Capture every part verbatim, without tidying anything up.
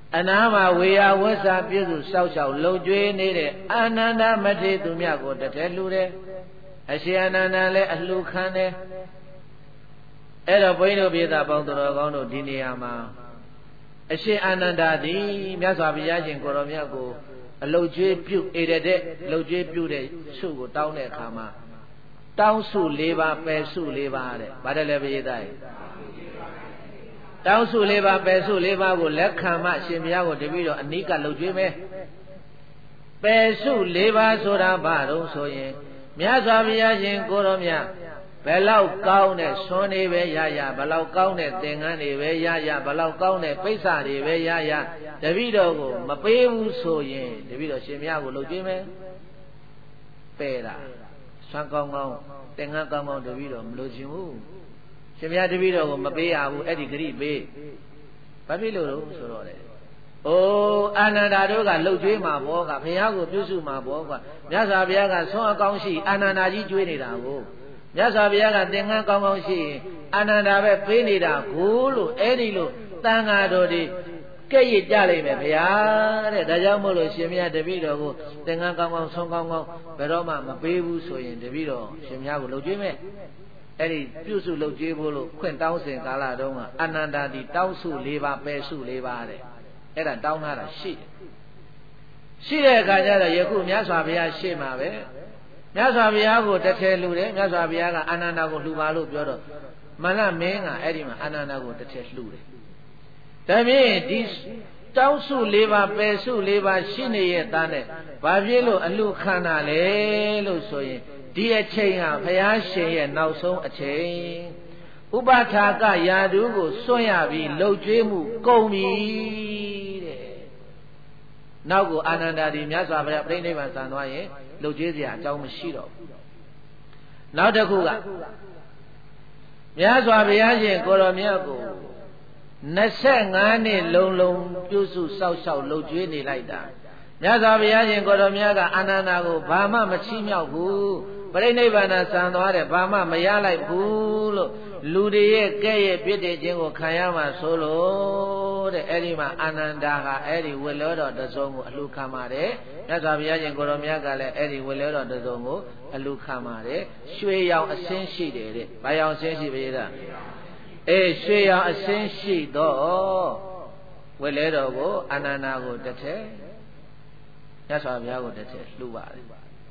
အနာမှာဝေယဝဆာပြုစုစောက်ရှောက်လှုပ်ကြွေးနေတဲ့အာနန္ဒမထေသူမြတ်ကိုတထဲလှူတယ်အရှင်အာနန္ဒလည်းအလှူခံတယ်အဲ့တော့ဘုန်းကြီးတို့ပြည်သားပေါင်းတော်ကောင်းတို့ဒီနေရာမှာအရှင်အာနန္ဒသည်မြတ်စွာဘုရားရှင်ကိုရောမြတ်ကိုအလုတ်ကျွေးပြုဧရတဲ့လှုပ်ကျွေးပြုတဲ့ဆုကိုတောင်းတဲ့အခါမှာတောင်းစု၄ပါးပယ်စု၄ပါးတဲ့ဗါတယ်လေဘုရားသားတောင်းစု၄ပါးပယ်စု၄ပါးကိုလက်ခံမှရှင်ဘုရားကိုတပည့်တော်အနိကလှုပ်ကျွေးမယ်ပယ်စု၄ပါးဆိုတာဘာလို့ဆိုရင်မြတ်စွာဘုရားရှင်ကိုရောမြတ်ဘယ်လောက်ကောင်းတဲ့ဆွမ်းတွေပဲရရဘယ်လောက်ကောင်းတဲ့သင်္ကန်းတွေပဲရရဘယ်လောက်ကောင်းတဲ့ပိဿာတွေပဲရရတပည့်တော်ကိုမပေးဘူးဆိုရင်တပည့်တော်ရှင်မြတ်ကိုလှုပ်ကြည့်မယ်ပယ်တာဆွမ်းကောင်းကောင်းသင်္ကန်းကောင်းကောင်းတပည့်တော်မလို့ခြင်းဘူးရှင်မြတ်တပည့်တော်ကိုမပေးရဘူးအဲ့ဒီဂရိပေးဘာဖြစ်လို့လို့ဆိုတော့လေအိုးအာနန္ဒာတို့ကလှုပ်ကြွေးမှာဘောကဘုရားကိုပြုစုမှာဘောကမြတ်စွာဘုရားကဆွမ်းအကောင်းရှိအာနန္ဒာကြီးကြွေးနေတာကိုမြတ်စွာဘုရားကသင်္ကန်းကောင်းကောင်းရှိရင်အာနန္ဒာပဲပေးနေတာကိုလို့အဲ့ဒီလို့တန်ဃာတော်တွေကဲ့ရကြလိမ့်မယ်ဗျာတဲ့ဒါကြောင့်မို့လို့ရှင်မြတ်တပည့်တော်ကိုသင်္ကန်းကောင်းကောင်းဆုံးကောင်းကောင်းဘယ်တော့မှမပေးဘူးဆိုရင်တပည့်တော်ရှင်မြတ်ကိုလှုပ်ကြွေးမယ်အဲ့ဒီပြုစုလှုပ်ကြွေးဖို့လို့ခွင့်တောင်းစဉ်ကာလတုန်းကအာနန္ဒာဒီတောင်းစု၄ပါးပယ်စု၄ပါးတဲ့အဲ့ဒါတောင်းထားတာရှိတယ်ရှိတဲ့အခါကျတော့ယခုမြတ်စွာဘုရားရှေ့မှာပဲမြတ်စွာဘုရားကိုတထဲလှူတယ်မြတ်စွာဘုရားကအာနန္ဒာကိုလှူပါလို့ပြောတော့မလမင်းကအဲ့ဒီမှာအာနန္ဒာကိုတထဲလှူတယ်ဒါဖြင့်ဒီတောင်းစု၄ပါးပယ်စု၄ပါးရှိနေရဲ့သားနဲ့ဘာဖြစ်လို့အလှခန္ဓာလဲလို့ဆိုရင်ဒီအချိန်ဟာဘုရားရှင်ရဲ့နောက်ဆုံးအချိန်ဥပထာကယာတုကိုစွန့်ရပြီးလှုပ်ကြွေးမှုကုန်ပြီတဲ့နောက်ကိုအာနန္ဒာဒီမြတ်စွာဘုရားပြိဋိဘံဆံသွားရင်လှုပ်ကြွေးစရာအကြောင်းမရှိတော့ဘူးနောက်တစ်ခုကမြတ်စွာဘုရားရှင်ကိုရောမြတ်ကို၂၅နှစ်လုံးလုံးပြုစုစောက်ရှောက်လှုပ်ကြွေးနေလိုက်တာမြတ်စွာဘုရားရှင်ကိုရောမြတ်ကအာနန္ဒာကိုဘာမှမချီးမြှောက်ဘူးပြိဋိဘံဆံသွားတယ်ဘာမှမရလိုက်ဘူးလို့လူတွေရဲ့ကဲ့ရဲ့ပြစ်တဲ့ခြင်းကိုခံရမှာဆိုလို့တဲ့အဲ့ဒီမှာအာနန္ဒာကအဲ့ဒီဝေလောတော်တစုံကိုအလှခံပါတယ်မြတ်စွာဘုရားရှင်ကိုရောမြတ်ကလည်းအဲ့ဒီဝေလောတော်တစုံကိုအလှခံပါတယ်ရွှေရောင်အစင်းရှိတယ်တဲ့ဘာရောင်အစင်းရှိပြီလားအေးရွှေရောင်အစင်းရှိတော့ဝေလောတော်ကိုအာနန္ဒာကိုတစ်ထည့်မြတ်စွာဘုရားကိုတစ်ထည့်လှူပါတယ်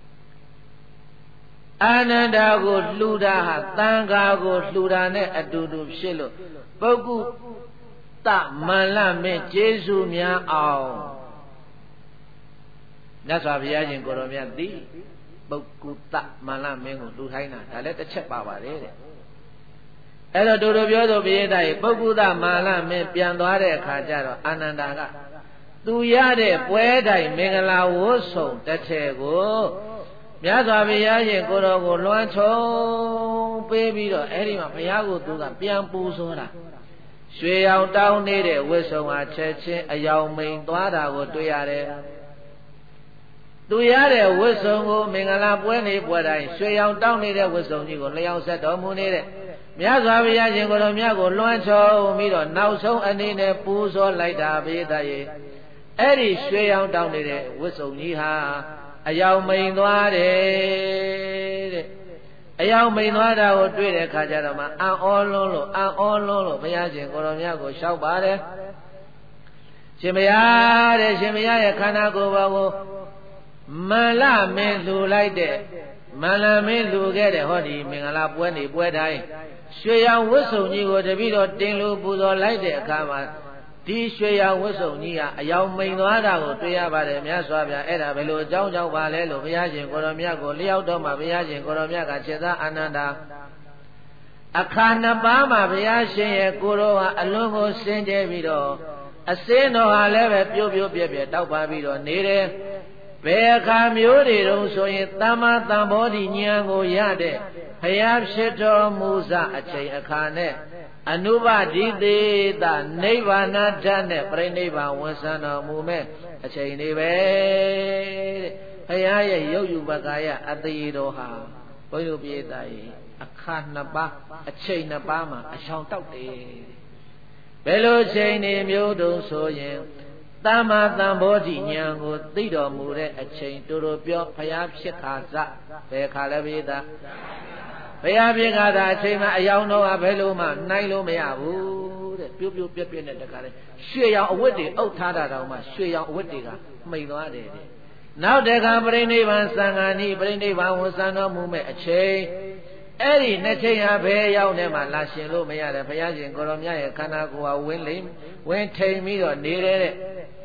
အာနန္ဒာကိုလှူတာဟာတန်ခါကိုလှူတာနဲ့အတူတူဖြစ်လို့ပုဂ္ဂုတမန္လမင်းကျေးဇူးများအောင်မြတ်စွာဘုရားရှင်ကိုရောမြတ်သည်ပုဂ္ဂုတမန္လမင်းကိုလှူထိုင်းတာဒါလည်းတစ်ချက်ပါပါတယ်တဲ့အဲ့တော့တို့တို့ပြောဆိုပြည့်တဲ့ပုဂ္ဂုတမန္လမင်းပြန်သွားတဲ့အခါကျတော့အာနန္ဒာကသူရတဲ့ပွဲတိုင်မင်္ဂလာဝတ်ဆောင်တစ်ထည်ကိုမြတ်စွာဘုရားရှင်ကိုတော်ကိုလွှမ်းခြုံပေးပြီးတော့အဲ့ဒီမှာဘုရားကိုသူကပြန်ပူဇော်တာရွှေရောင်တောင်းနေတဲ့ဝတ်စုံဟာချက်ချင်းအယောင်မိန်သွားတာကိုတွေ့ရတယ်သူရတဲ့ဝတ်စုံကိုမင်္ဂလာပွဲနေပွဲတိုင်းရွှေရောင်တောင်းနေတဲ့ဝတ်စုံကြီးကိုလျှောက်ဆက်တော်မူနေတဲ့မြတ်စွာဘုရားရှင်ကိုတော်မြတ်ကိုလွှမ်းခြုံပြီးတော့နောက်ဆုံးအနေနဲ့ပူဇော်လိုက်တာဘေးသားရဲ့အဲ့ဒီရွှေရောင်တောင်းနေတဲ့ဝတ်စုံကြီးဟာအယောင်မိန်သွားတယ်တဲ့အယောင်မိန်သွားတာကိုတွေ့တဲ့အခါကျတော့မှအံ့ဩလွန်းလို့အံ့ဩလွန်းလို့ဘုရားရှင်ကိုရောမြတ်ကိုလျှောက်ပါတယ်ရှင်ဘုရားတဲ့ရှင်ဘုရားရဲ့ခန္ဓာကိုယ်ပေါ်ကိုမန္လမင်းလှူလိုက်တဲ့မန္လမင်းလှူခဲ့တဲ့ဟောဒီမင်္ဂလာပွဲနေပွဲတိုင်းရွှေရောင်ဝတ်စုံကြီးကိုတပည့်တော်တင်လို့ပူဇော်လိုက်တဲ့အခါမှာဒီရွှေရောင်ဝတ်စုံကြီးဟာအယောင်မိန်သွားတာကိုတွေ့ရပါတယ်မြတ်စွာဘုရားအဲ့ဒါဘယ်လိုအကြောင်းကြောင့်ပါလဲလို့ဘုရားရှင်ကိုရောမြတ်ကိုလျှောက်တော့မှဘုရားရှင်ကိုရောမြတ်ကခြေသားအာနန္ဒာအခါနှစ်ပါးမှာဘုရားရှင်ရဲ့ကိုရောဟာအလွန်ကိုစင်ကြဲပြီးတော့အစင်းတော်ဟာလည်းပဲပြို့ပြို့ပြဲပြဲတောက်ပါပြီးတော့နေတယ်ဘယ်အခါမျိုးတွေတုန်းဆိုရင်သမ္မာသမ္ဗောဓိဉာဏ်ကိုရတဲ့ဘုရားဖြစ်တော်မူစအချိန်အခါနဲ့အနုပတိသေးတာနိဗ္ဗာန်ဓာတ်နဲ့ပြိဋိဘံဝန်ဆံတော်မူမဲ့အချိန်လေးပဲတဲ့ဘုရားရဲ့ရုပ်ယူပကာယအတေတော်ဟာဘုန်းကြီးတို့ပြေတာရဲ့အခါနှစ်ပါးအချိန်နှစ်ပါးမှာအရှောင်တောက်တယ်ဘယ်လိုချိန်နေမျိုးတုံးဆိုရင်သမ္မာသမ္ဗောဓိဉာဏ်ကိုသိတော်မူတဲ့အချိန်တူတူပြောဘုရားဖြစ်ခါစဘယ်ခါလဲပိဿဘုရားဖြစ်ခါစအချိန်မှာအယောင်တော့ဘယ်လိုမှနိုင်လို့မရဘူးတဲ့ပြုတ်ပြုတ်ပြက်ပြက်နဲ့တခါလဲရွှေရောင်အဝတ်တွေအုပ်ထားတာတောင်မှရွှေရောင်အဝတ်တွေကမှိန်သွားတယ်တဲ့နောက်တခါပြိဋိဘံသံဃာနိပြိဋိဘံဝန်ဆံတော်မူမဲ့အချိန်အဲ့ဒီနှစ်ချိန်ဟာဘယ်ရောက်နေမှလာရှင်လို့မရတယ်ဘုရားရှင်ကိုရောမြတ်ရဲ့ခန္ဓာကိုယ်ဟာဝင်းလိမ့်ဝင်းထိန်ပြီးတော့နေတယ်တဲ့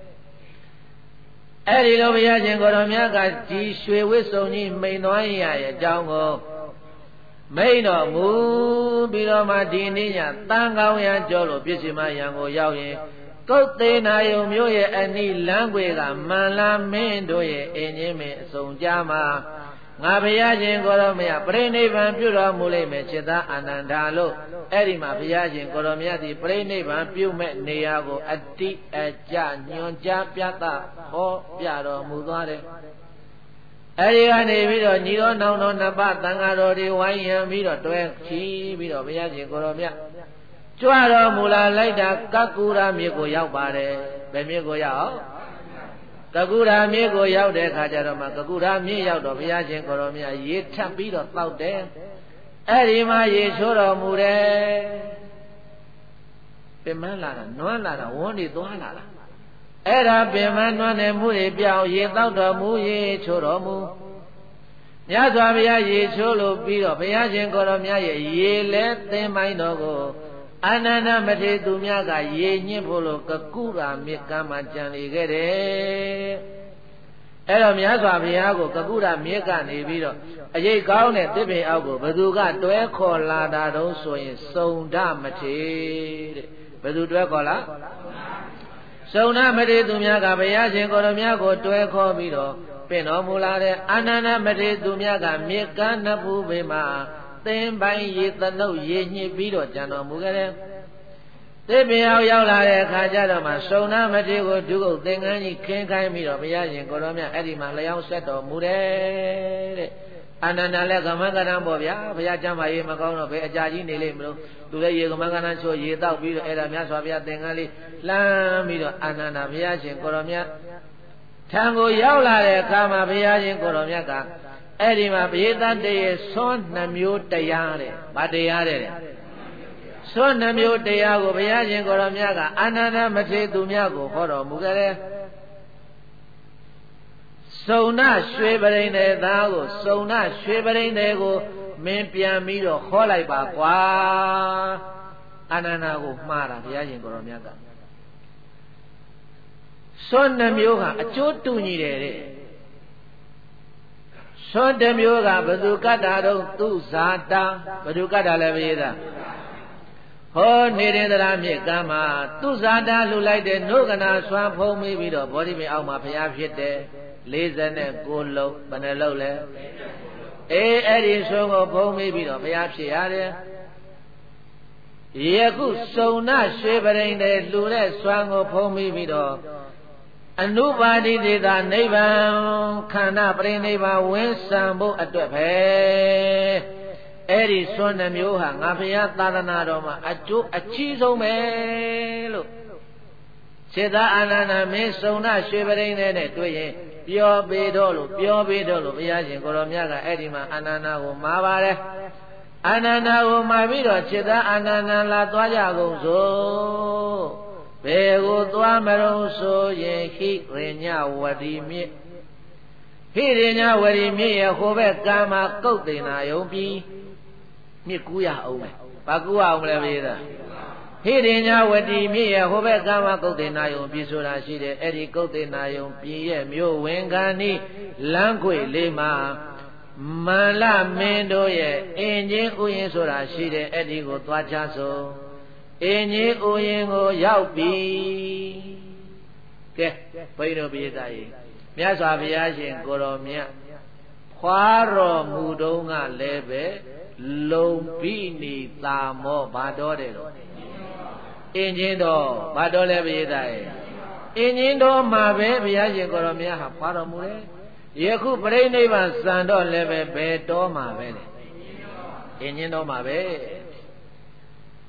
အဲ့ဒီလိုဘုရားရှင်ကိုရောမြတ်ကဒီရွှေဝစ်စုံကြီးမိန်သွားရရဲ့အကြောင်းကိုမိန်တော်မူပြီးတော့မှဒီနေ့ညတန်ကောင်းရန်ကြောလို့ပြည့်စုံမရန်ကိုရောက်ရင်ကုတ်သေးနာယုံမျိုးရဲ့အနိလမ်းွယ်ကမန္လာမင်းတို့ရဲ့အင်းကြီးမင်းအစုံကြမှာငါဘုရားရှင်ကိုရောမြတ်ပြိဋိဘံပြုတော်မူလိမ့်မယ်จิตအာနန္ဒာလို့အဲ့ဒီမှာဘုရားရှင်ကိုရောမြတ်ဒီပြိဋိဘံပြုမဲ့နေရာကိုအတိအကျညွန်ကြားပြသဟောပြတော်မူသွားတယ်အဲ့ဒီကနေပြီးတော့ညီတော်နောင်တော်နှစ်ပါးသံဃာတော်တွေဝိုင်းရံပြီးတော့တွဲချီပြီးတော့ဘုရားရှင်ကိုရောမြတ်ကြွတော်မူလာလိုက်တာကကုရာမြစ်ကိုရောက်ပါတယ်ဘယ်မြစ်ကိုရောက်ကကုရာမြစ်ကိုရောက်တဲ့အခါကျတော့မှကကုရာမြစ်ရောက်တော့ဘုရားရှင်ကိုရောမြတ်ရေထပ်ပြီးတော့တောက်တယ်အဲ့ဒီမှာရေချိုးတော်မူတယ်ပင်မလာတာနွမ်းလာတာဝန်းနေသွားလာတာအဲ့ဒါပင်မနွမ်းနေမှုတွေပြောင်းရေတောက်တော်မူရေချိုးတော်မူမြတ်စွာဘုရားရေချိုးလို့ပြီးတော့ဘုရားရှင်ကိုရောမြတ်ရဲ့ရေလဲသင်ပိုင်းတော်ကိုအာနန္ဒမထေသူမြတ်ကရေညှစ်ဖို့လို့ကကုရာမြစ်ကမ်းမှာကြံလေခဲ့တယ်အဲ့တော့မြတ်စွာဘုရားကိုကကုရာမြစ်ကနေပြီးတော့အရေးကောင်းတဲ့တစ်ပင်အောက်ကိုဘသူကတွဲခေါ်လာတာတုံးဆိုရင်စုံဒမထေတဲ့ဘသူတွဲခေါ်လားစုံဒမထေသူမြတ်ကဘုရားရှင်ကိုရောမြတ်ကိုတွဲခေါ်ပြီးတော့ပင်တော်မူလာတဲ့အာနန္ဒမထေသူမြတ်ကမြစ်ကမ်းနှစ်ဖူးပေမှာသင်ပိုင်းရေသနုပ်ရေညှစ်ပြီးတော့ကြံတော်မူခဲ့တယ်။သစ်ပင်အောင်ရောက်လာတဲ့အခါကျတော့မှစုံနာမထေကိုဒုက္ခသင်္ကန်းကြီးခင်းခိုင်းပြီးတော့ဘုရားရှင်ကိုရောမြတ်အဲ့ဒီမှာလျောင်းဆက်တော်မူတယ်တဲ့။အာနန္ဒလည်းကမ္မကရံပေါ့ဗျာဘုရားကျမ်းမာရေးမကောင်းတော့ဘယ်အကြာကြီးနေလိမ့်မလို့သူလည်းရေကမ္မကရံချိုးရေတောက်ပြီးတော့အဲ့ဒါမြတ်စွာဘုရားသင်္ကန်းလေးလှမ်းပြီးတော့အာနန္ဒဘုရားရှင်ကိုရောမြတ်ထံကိုရောက်လာတဲ့အခါမှာဘုရားရှင်ကိုရောမြတ်ကအဲ့ဒီမှာပရိသတ်တည်းဆွမ်းနှမျိုးတရားတဲ့ဗာတရားတဲ့ဆွမ်းနှမျိုးတရားကိုဘုရားရှင်ကိုရောမြတ်ကအာနန္ဒမထေသူမြတ်ကိုဟောတော်မူခဲ့တယ်စုံနာရွှေပရိန်တဲ့သားကိုစုံနာရွှေပရိန်တဲ့ကိုမင်းပြန်ပြီးတော့ခေါ်လိုက်ပါကွာအာနန္ဒကိုမှားတာဘုရားရှင်ကိုရောမြတ်ကဆွမ်းနှမျိုးကအကျိုးတူညီတယ်တဲ့ဆွမ်းတစ်မျိုးကဘသူကတ္တာတော့သူဇာတာဘသူကတ္တာလဲပြေးတာဟောနေတဲ့တရားမြစ်ကမ်းမှာသူဇာတာလှူလိုက်တဲ့နှုတ်ကနာဆွမ်းဖုံးမိပြီးတော့ဘောဓိပင်အောက်မှာဘုရားဖြစ်တယ်လေးဆယ်ကိုလုံးဘယ်နှလုံးလဲအေးအဲ့ဒီဆွမ်းကိုဖုံးမိပြီးတော့ဘုရားဖြစ်ရတယ်ယခုစုံနာရွှေပရိန်တဲ့လှူတဲ့ဆွမ်းကိုဖုံးမိပြီးတော့အနုပါတိတေသာနိဗ္ဗာန်ခန္ဓာပြိနိဗ္ဗာန်ဝင်းစံဖို့အတွက်ပဲအဲ့ဒီစွန့်နှမျိုးဟာငါဘုရားသာသနာတော်မှာအကျိုးအကြီးဆုံးပဲလို့စေတအာနန္ဒမင်းစုံနာရွှေပရိန်နဲ့တွေ့ရင်ပြောပေတော့လို့ပြောပေတော့လို့ဘုရားရှင်ကိုရောမြတ်ကအဲ့ဒီမှာအာနန္ဒကိုမှာပါတယ်အာနန္ဒကိုမှာပြီးတော့စေတအာနန္ဒလာသွားကြကုန်စို့ဘယ်ကိုသွားမလို့ဆိုရင်ဟိရိညဝတိမြစ်ဟိရိညဝတိမြစ်ရဲ့ဟိုဘက်ကမ်းမှာကုတ်တင်နာယုံပြီးမြစ်ကူးရအောင်မယ်ဘာကူးအောင်မလဲပြေးတာဟိရိညဝတိမြစ်ရဲ့ဟိုဘက်ကမ်းမှာကုတ်တင်နာယုံပြီးဆိုတာရှိတယ်အဲ့ဒီကုတ်တင်နာယုံပြီးရဲ့မြို့ဝင်ခန်းဤလမ်းခွေလေးမှာမန္လမင်းတို့ရဲ့အင်ချင်းဥယျာဉ်ဆိုတာရှိတယ်အဲ့ဒီကိုသွားချဆိုအင်းကြီးဥယျာဉ်ကိုရောက်ပြီကဲဘိန်းတို့ပိဿာကြီးမြတ်စွာဘုရားရှင်ကိုရောမြတ်ခွာတော်မူတုံးကလည်းပဲလုံပိနိသာမောဘာတော်တယ်တော့အင်းကြီးတော်ဘာတော်လဲပိဿာကြီးအင်းကြီးတော်မှာပဲဘုရားရှင်ကိုရောမြတ်ဟာခွာတော်မူတယ်ယခုပြိဋိဘံစံတော့လည်းပဲဘယ်တော်မှာပဲလေအင်းကြီးတော်မှာပဲ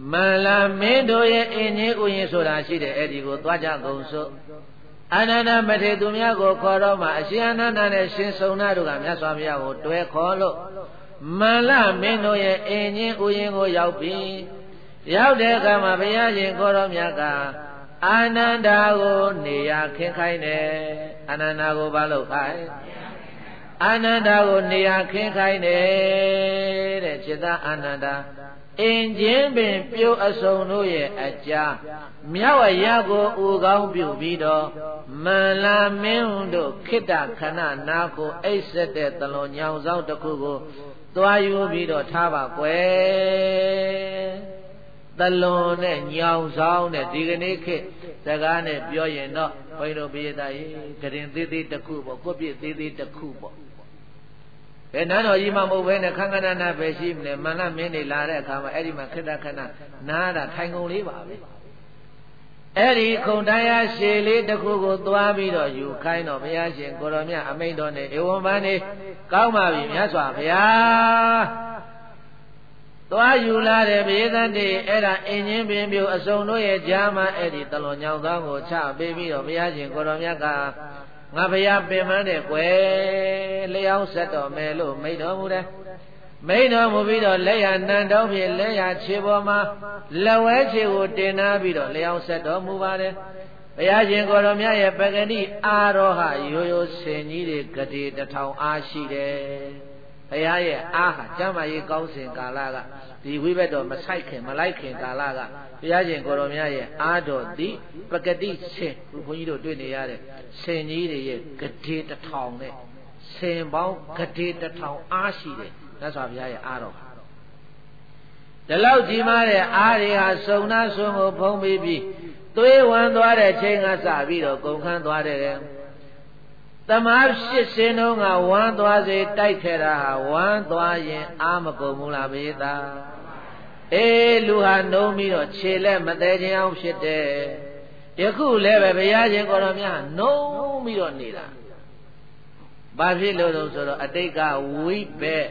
မန္လာမင်းတို့ရဲ့အင်းကြီးဥယျာဉ်ဆိုတာရှိတယ်အဲ့ဒီကိုသွားကြကုန်စို့အာနန္ဒမထေရသူများကိုခေါ်တော့မှအရှင်အာနန္ဒနဲ့ရှင်စုံနာတို့ကမြတ်စွာဘုရားကိုတွဲခေါ်လို့မန္လာမင်းတို့ရဲ့အင်းကြီးဥယျာဉ်ကိုရောက်ပြီးရောက်တဲ့အခါမှာဘုရားရှင်ခေါ်တော်မြတ်ကအာနန္ဒာကိုနေရာခင်းခိုင်းတယ်အာနန္ဒာကိုဘာလို့ခိုင်းအာနန္ဒာကိုနေရာခင်းခိုင်းတယ်တဲ့จิตအာနန္ဒာအင်ချင်းပင်ပြုတ်အစုံတို့ရဲ့အကြာမြောက်အရာကိုဥကောင်းပြုပြီးတော့မန္လာမင်းတို့ခိတ္တခဏနာကိုအိတ်ဆက်တဲ့တလွန်ညောင်ဆောင်တစ်ခုကိုသွားယူပြီးတော့ထားပါကွယ်တလွန်နဲ့ညောင်ဆောင်နဲ့ဒီကနေ့ခေတ်စကားနဲ့ပြောရင်တော့ဘုန်းကြီးတို့ပိယတာရေကရင်သေးသေးတစ်ခုပေါ့ကိုပြည့်သေးသေးတစ်ခုပေါ့ဘယ်နန်းတော်ကြီးမှမဟုတ်ဘဲနဲ့ခန်းခဏနာပဲရှိမလဲမန္တမင်းနေလာတဲ့အခါမှာအဲ့ဒီမှာခိတ္တခဏနားတာထိုင်ကုန်လေးပါပဲအဲ့ဒီခုံတရားရှည်လေးတစ်ခုကိုသွားပြီးတော့ယူခိုင်းတော့ဘုရားရှင်ကိုရောမြတ်အမိန့်တော်နဲ့ဧဝံပန်းနေကောင်းပါပြီမြတ်စွာဘုရားသွားယူလာတဲ့ဘေသတိအဲ့ဒါအင်းချင်းပင်ပြိုအစုံတို့ရဲ့ကြားမှာအဲ့ဒီတလွန်ညောင်သောကိုချပေးပြီးတော့ဘုရားရှင်ကိုရောမြတ်ကငါဘုရားပင်မတဲ့ကွယ်လျောင်းဆက်တော်မယ်လို့မိန့်တော်မူတယ်မိန့်တော်မူပြီးတော့လက်ရနံတော်ဖြင့်လက်ရခြေပေါ်မှာလက်ဝဲခြေကိုတင်နာပြီးတော့လျောင်းဆက်တော်မူပါတယ်ဘုရားရှင်ကိုရောမြတ်ရဲ့ပဂတိအာရောဟရိုးရိုးစင်ကြီးတွေဂတိတစ်ထောင်အားရှိတယ်ဘုရားရဲ့အားဟာကျမ်းမာရေးကောင်းစဉ်ကာလကဒီဝိဘက်တော်မဆိုင်ခင်မလိုက်ခင်ကာလကဘုရားရှင်ကိုရောမြတ်ရဲ့အားတော်သည်ပဂတိဆင်ဘုန်းကြီးတို့တွေ့နေရတဲ့ဆင်ကြီးတွေရဲ့ဂတိတစ်ထောင်နဲ့ဆင်ပေါင်းဂတိတစ်ထောင်အားရှိတယ်မြတ်စွာဘုရားရဲ့အားတော်ဒီလောက်ကြီးမားတဲ့အားတွေဟာစုံနာဆွန်ကိုဖုံးပြီးပြီးသွေးဝမ်းသွားတဲ့ချိန်ကစပြီးတော့ကုန်ခန်းသွားတဲ့တမားဖြစ်စင်းတော့ကဝမ်းသွားစေတိုက်ခဲ့တာဟာဝမ်းသွားရင်အာမကုန်ဘူးလားဘေးသားအေးလူဟာနှုံးပြီးတော့ခြေလက်မသေးခြင်းအောင်ဖြစ်တယ်ယခုလည်းပဲဘုရားရှင်ကိုယ်တော်မြတ်နှုံးပြီးတော့နေတာဘာဖြစ်လို့လဲဆိုတော့အတိတ်ကဝိဘက်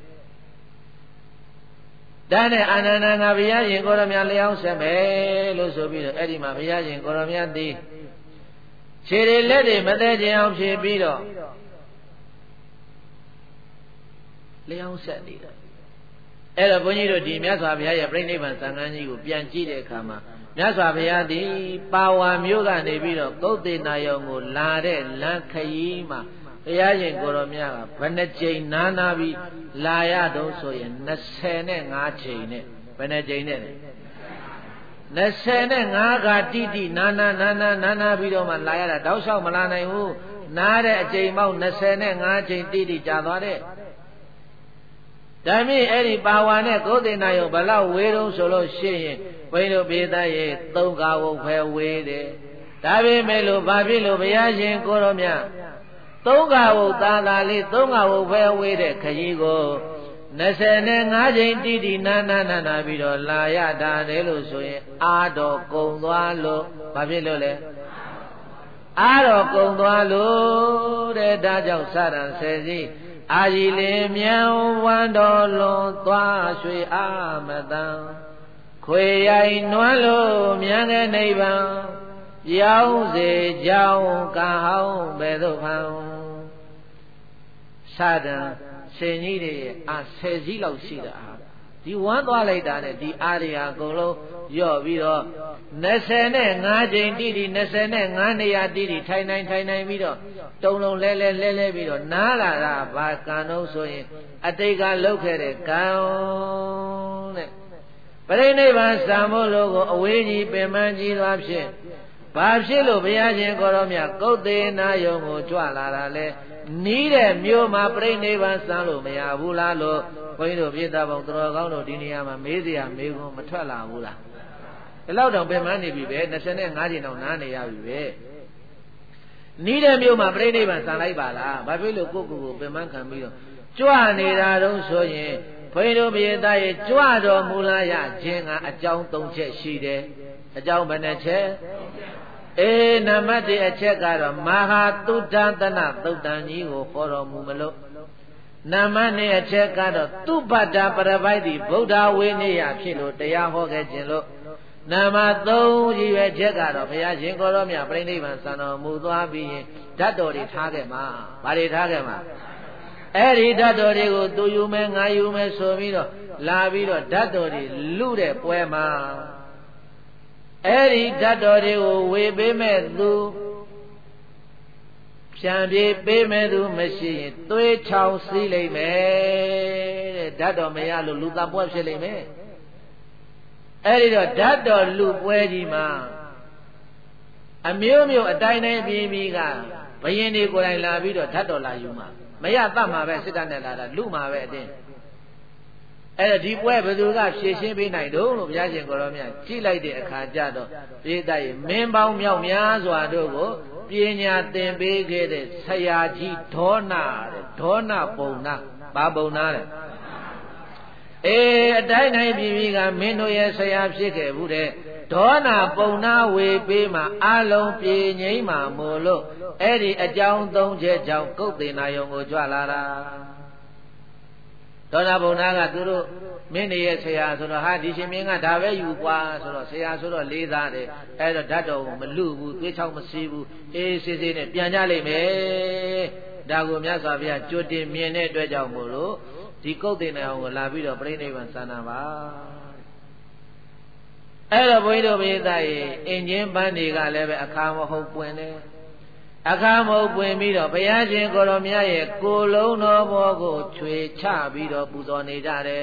ဒါနဲ့အာနန္ဒာငါဘုရားရှင်ကိုယ်တော်မြတ်လျောင်းဆက်မယ်လို့ဆိုပြီးတော့အဲ့ဒီမှာဘုရားရှင်ကိုယ်တော်မြတ်သည်ခြေတွေလက်တွေမသေးခြင်းအောင်ဖြစ်ပြီးတော့လျောင်းဆက်နေတာအဲ့တော့ဘုန်းကြီးတို့ဒီမြတ်စွာဘုရားရဲ့ပြိဋိဘံသံဃာကြီးကိုပြန်ကြည့်တဲ့အခါမှာမြတ်စွာဘုရားသည်ပါဝါမျိုးကနေပြီးတော့ကုတ်သေနာယုံကိုလာတဲ့လမ်းခရီးမှာဘုရားရှင်ကိုယ်တော်မြတ်ကဘယ်နှကြိမ်နားနာပြီးလာရတော့ဆိုရင်နှစ်ဆယ်နဲ့ငါးကြိမ်နဲ့ဘယ်နှကြိမ်နဲ့လဲနှစ်ဆယ်နဲ့ငါးကတိတိနာနာနာနာနာနာပြီးတော့မှလာရတာတောက်လျှောက်မလာနိုင်ဘူးနားတဲ့အကြိမ်ပေါင်းနှစ်ဆယ်နဲ့ငါးကြိမ်တိတိကြာသွားတဲ့ဒါမြင့်အဲ့ဒီပါဝါနဲ့ကိုယ်တင်နာယုံဘလောက်ဝေးတုံးဆိုလို့ရှိရင်ဘိန်းတို့ပြေးသားရဲ့သုံးကားဝုတ်ပဲဝေးတယ်ဒါပေမဲ့လို့ဘာဖြစ်လို့ဘုရားရှင်ကိုရောမြတ်သုံးကားဝုတ်သာသာလေးသုံးကားဝုတ်ပဲဝေးတဲ့ခကြီးကိုနှစ်ဆယ်နဲ့ငါးကြိမ်တိတိနာနာနာနာပြီးတော့လာရတာတယ်လို့ဆိုရင်အာတော်ကုံသွားလို့ဘာဖြစ်လို့လဲအာတော်ကုံသွားလို့တဲ့ဒါကြောင့်စရံဆယ်စီအာကြီးလင်မြန်ဝမ်းတော်လွန်သွားရွှေအာမတန်ခွေရိုင်နွမ်းလို့မြန်တဲ့နိဗ္ဗာန်ပြောင်းစေကြောင်းကံဟောင်းဘယ်သို့ဖန်စတဲ့ဆင်ကြီးတွေအာဆယ်စီးလောက်ရှိတာဒီဝမ်းသွားလိုက်တာနဲ့ဒီအားတွေဟာအကုန်လုံးရော့ပြီးတော့နှစ်ဆယ်နဲ့ငါးကြိမ်တိတိနှစ်ဆယ်နဲ့ငါးနေရာတိတိထိုင်နိုင်ထိုင်နိုင်ပြီးတော့တုံလုံးလဲလဲလဲလဲပြီးတော့နားလာတာဘာကံတော့ဆိုရင်အတိတ်ကလုပ်ခဲ့တဲ့ကံတဲ့ပရိနိဗ္ဗာန်စံဖို့လို့ကိုအဝေးကြီးပင်ပန်းကြီးသွားဖြင့်ဘာဖြစ်လို့ဘုရားရှင်ကိုရောမြတ်ကုတ်သေးနာယုံကိုကြွလာတာလဲနီးတဲ့မြို့မှာပြိဋိဘံစမ်းလို့မရဘူးလားလို့ဘုန်းကြီးတို့ပြေတာပေါင်းတော်ကောင်းတို့ဒီနေရာမှာမေးစရာမေးခွန်းမထွက်လာဘူးလားဒီလောက်တောင်ပြန်မနေပြီပဲနှစ်ဆယ်နဲ့ငါးကြိမ်တောင်နားနေရပြီပဲနီးတဲ့မြို့မှာပြိဋိဘံစမ်းလိုက်ပါလားဘာဖြစ်လို့ကိုယ့်ကိုယ်ကိုပြန်မခံပြီးတော့ကြွနေတာတော့ဆိုရင်ဘုန်းကြီးတို့ပြေတာရဲ့ကြွတော်မူလာရခြင်းကအကြောင်း၃ချက်ရှိတယ်အကြောင်းဘယ်နှချက်အေးနံပါတ်၁အချက်ကတော့မဟာတုဒ္ဒသနသုတ်တန်ကြီးကိုခေါ်တော်မူမလို့နာမနဲ့အချက်ကတော့သူပတ္တပရပိုက်တိဗုဒ္ဓဝိနည်းရဖြစ်လို့တရားဟောခဲ့ခြင်းလို့နာမသုံးကြီးပဲချက်ကတော့ဘုရားရှင်ကိုရောမြတ်ပြိဋိဘံစံတော်မူသွားပြီးရင်ဓာတ်တော်တွေထားခဲ့မှာဗါတွေထားခဲ့မှာအဲ့ဒီဓာတ်တော်တွေကိုသူယူမယ်ငါယူမယ်ဆိုပြီးတော့လာပြီးတော့ဓာတ်တော်တွေလူတဲ့ပွဲမှာအဲ့ဒီဓာတ်တော်တွေကိုဝေပေးမဲ့သူဖြံပြေးပေးမဲ့သူမရှိရင်သွေးချောင်စီးလိမ့်မယ်တဲ့ဓာတ်တော်မရလို့လူသားပွဲဖြစ်လိမ့်မယ်အဲ့ဒီတော့ဓာတ်တော်လူပွဲကြီးမှာအမျိုးမျိုးအတိုင်းတိုင်းပြည်ပြည်ကဘယင်းတွေကိုယ်တိုင်လာပြီးတော့ဓာတ်တော်လာယူမှာမရတတ်မှာပဲစစ်တပ်နဲ့လာတာလူမှာပဲအတင်းအဲ့ဒါဒီပွဲဘယ်သူကဖြည့်ရှင်းပေးနိုင်တော့လို့ဘုရားရှင်ကိုရောမြတ်ကြည့်လိုက်တဲ့အခါကျတော့ပြေးတိုက်မင်းပေါင်းမြောက်များစွာတို့ကိုပညာသင်ပေးခဲ့တဲ့ဆရာကြီးဒေါနာတဲ့ဒေါနာပုံနာဘာပုံနာတဲ့အေးအတိုင်းတိုင်းပြည်ပြည်ကမင်းတို့ရဲ့ဆရာဖြစ်ခဲ့ဘူးတဲ့ဒေါနာပုံနာဝေပေးမှာအလုံးပြေငိမ့်မှာမို့လို့အဲ့ဒီအကြောင်းသုံးချက်ကြောင့်ကုတ်သေနာယုံကိုကြွလာတာဒေါနာပုံနာကသူတို့မင်းတွေရဲ့ဆရာဆိုတော့ဟာဒီရှင်မင်းကဒါပဲယူကွာဆိုတော့ဆရာဆိုတော့လေးသားတယ်အဲ့တော့ဓာတ်တော်ကိုမလူဘူးသွေးချောင်းမစီးဘူးအေးစေးစေးနဲ့ပြန်ကြလိမ့်မယ်ဒါကိုမြတ်စွာဘုရားကြွတင်မြင်တဲ့အတွက်ကြောင့်မို့လို့ဒီကုတ်တင်နေအောင်ကိုလာပြီးတော့ပြိဋိဘံစံနာပါအဲ့တော့ဘုန်းကြီးတို့ပိဿရေအင်ဂျင်ပန်းတွေကလည်းပဲအခါမဟုတ်ပွင့်တယ်အခါမဟုတ်ပွင့်ပြီးတော့ဘုရားရှင်ကိုရောမြတ်ရဲ့ကိုယ်လုံးတော်ဘောကိုချွေချပြီးတော့ပူဇော်နေကြတယ်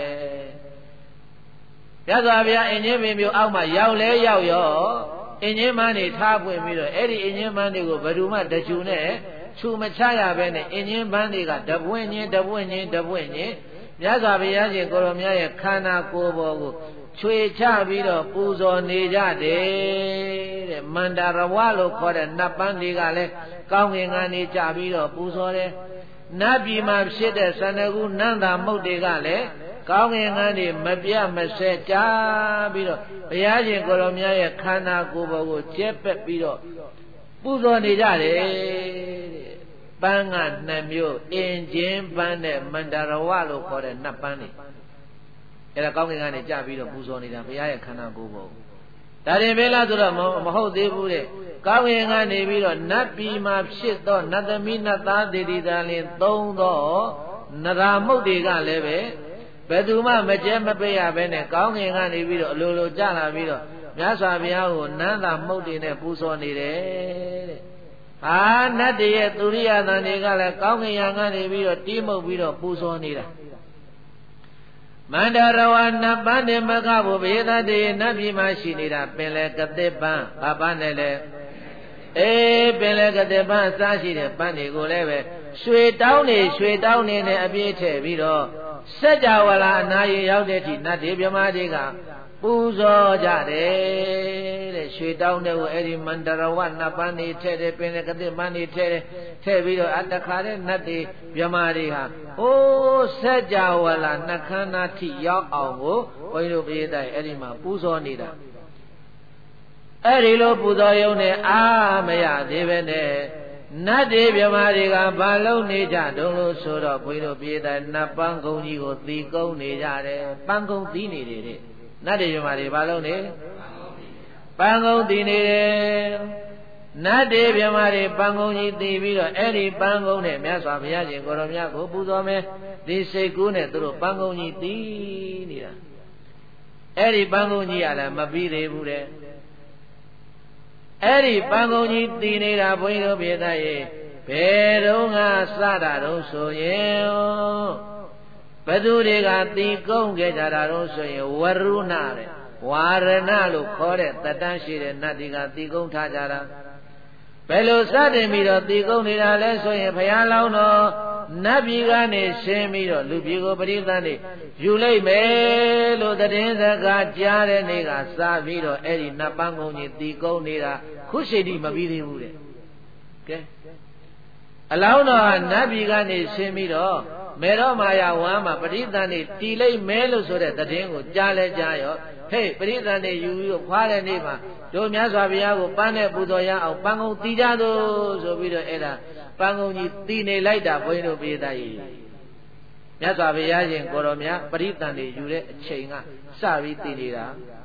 မြတ်စွာဘုရားအင်ဂျင်ပင်မျိုးအောက်မှာရောက်လဲရောက်ရောအင်ဂျင်ပန်းတွေထားပွင့်ပြီးတော့အဲ့ဒီအင်ဂျင်ပန်းတွေကိုဘယ်သူမှတချူနဲ့ချူမချရပဲနဲ့အင်ဂျင်ပန်းတွေကတပွင့်ချင်းတပွင့်ချင်းတပွင့်ချင်းမြတ်စွာဘုရားရှင်ကိုရောမြတ်ရဲ့ခန္ဓာကိုယ်ပေါ်ကိုချွေချပြီးတော့ပူဇော်နေကြတယ်တဲ့မန္တရဝလို့ခေါ်တဲ့နတ်ပန်းတွေကလည်းကောင်းကင်ကနေကြပြီးတော့ပူဇော်တယ်နတ်ပြည်မှာဖြစ်တဲ့သန္တကူနန္တာမုတ်တွေကလည်းကောင်းကင်ကနေမပြတ်မစဲကြပြီးတော့ဘုရားရှင်ကိုရောမြတ်ရဲ့ခန္ဓာကိုယ်ပေါ်ကိုကျက်ပက်ပြီးတော့ပူဇော်နေကြတယ်တဲ့ပန်းကနှစ်မျိုးအင်ဂျင်ပန်းနဲ့မန္တရဝလို့ခေါ်တဲ့နတ်ပန်းတွေအဲ့ဒါကောင်းကင်ကနေကြပြီးတော့ပူဇော်နေတာဘုရားရဲ့ခန္ဓာကိုယ်ပေါ်ဒါရင်ပဲလားဆိုတော့မဟုတ်သေးဘူးတဲ့ကောင်းကင်ကနေပြီးတော့နတ်ပြည်မှာဖြစ်သောနတ်သမီးနတ်သားဒေဒီတာလင်သုံးသောနရာမုတ်တွေကလည်းပဲဘယ်သူမှမကျဲမပေးရဘဲနဲ့ကောင်းကင်ကနေပြီးတော့အလိုလိုကြလာပြီးတော့မြတ်စွာဘုရားကိုနန်းသာမုတ်တွေနဲ့ပူဇော်နေတယ်တဲ့ဟာနတ်တည်းရဲ့သူရိယသံတွေကလည်းကောင်းကင်ယံကနေပြီးတော့တီးမှုတ်ပြီးတော့ပူဇော်နေတာမန္တရဝနတ်ပန်းနဲ့မကဘူးဘေဒတေနတ်ပြည်မှာရှိနေတာပင်လေကတိပန်းဘာပန်းနဲ့လဲအေးပင်လေကတိပန်းအစရှိတဲ့ပန်းတွေကိုလည်းပဲရွှေတောင်းနေရွှေတောင်းနေနဲ့အပြည့်ထည့်ပြီးတော့စัจ java လာအနာရီရောက်တဲ့အထိနတ်တွေမြမတွေကပူဇော်ကြတယ်တဲ့ရွှေတောင်းတွေကိုအဲ့ဒီမန္တရဝနတ်ပန်းတွေထည့်တယ်ပင်လေကတိပန်းတွေထည့်တယ်ထည့်ပြီးတော့အတခါတဲ့နတ်တွေမြမတွေဟာအိုးစัจ java လာနှခမ်းနာထိရောက်အောင်ကိုဘုန်းကြီးတို့ပြေးတိုင်းအဲ့ဒီမှာပူဇော်နေတာအဲ့ဒီလိုပူဇော်ရုံနဲ့အာမရသေးပဲနဲ့နတ်တွေမြမတွေကဘာလုံးနေကြတုံးလို့ဆိုတော့ဘုန်းကြီးတို့ပြေးတိုင်းနတ်ပန်းကုန်းကြီးကိုသီကုန်းနေကြတယ်ပန်းကုန်းသီးနေတယ်တဲ့နတ်တွေမြမတွေဘာလုံးနေပန်းကုန်းသီးနေတယ်နတ်တွေမြမတွေပန်းကုန်းကြီးသီးပြီးတော့အဲ့ဒီပန်းကုန်းနဲ့မြတ်စွာဘုရားရှင်ကိုရောမြတ်ကိုပူဇော်မယ်ဒီစိတ်ကူးနဲ့သူတို့ပန်းကုန်းကြီးသီးနေတာအဲ့ဒီပန်းကုန်းကြီးကလည်းမပြီးသေးဘူးတဲ့အဲ့ဒီပန်းကုန်းကြီးတည်နေတာဘုန်းကြီးတို့ပြေးသားရဲ့ဘယ်တော့ကစတာတော့ဆိုရင်ဘသူတွေကတည်ကုန်းခဲ့ကြတာတော့ဆိုရင်ဝရုဏတဲ့ဝါရဏလို့ခေါ်တဲ့တတန်းရှိတဲ့နတ်တွေကတည်ကုန်းထားကြတာဘယ်လိုစတင်ပြီးတော့တည်ကုန်းနေတာလဲဆိုရင်ဘုရားလောင်းတော်နတ်ပြည်ကနေရှင်းပြီးတော့လူပြည်ကိုပရိသတ်နေယူလိုက်မယ်လို့သတင်းစကားကြားတဲ့နေ့ကစပြီးတော့အဲ့ဒီနတ်ပန်းကုန်းကြီးတည်ကုန်းနေတာခုရှိတိမပြီးသေးဘူးတဲ့ကဲအလောင်းတော်ကနတ်ပြည်ကနေရှင်းပြီးတော့မေရောမာယာဝမ်းမှာပရိသတ်နေတည်လိုက်မယ်လို့ဆိုတဲ့သတင်းကိုကြားလဲကြားရောဟေးပရိသတ်နေယူပြီးတော့ခွာတဲ့နေ့မှာတို့မြတ်စွာဘုရားကိုပန်းနဲ့ပူဇော်ရအောင်ပန်းကုန်းတည်ကြသို့ဆိုပြီးတော့အဲ့ဒါပန်းကုန်းကြီးတည်နေလိုက်တာဘုန်းကြီးတို့ပြေးသားကြီးမြတ်စွာဘုရားရှင်ကိုတော်မြတ်ပရိသန်တွေယူတဲ့အချိန်ကစပြီးသိနေတာ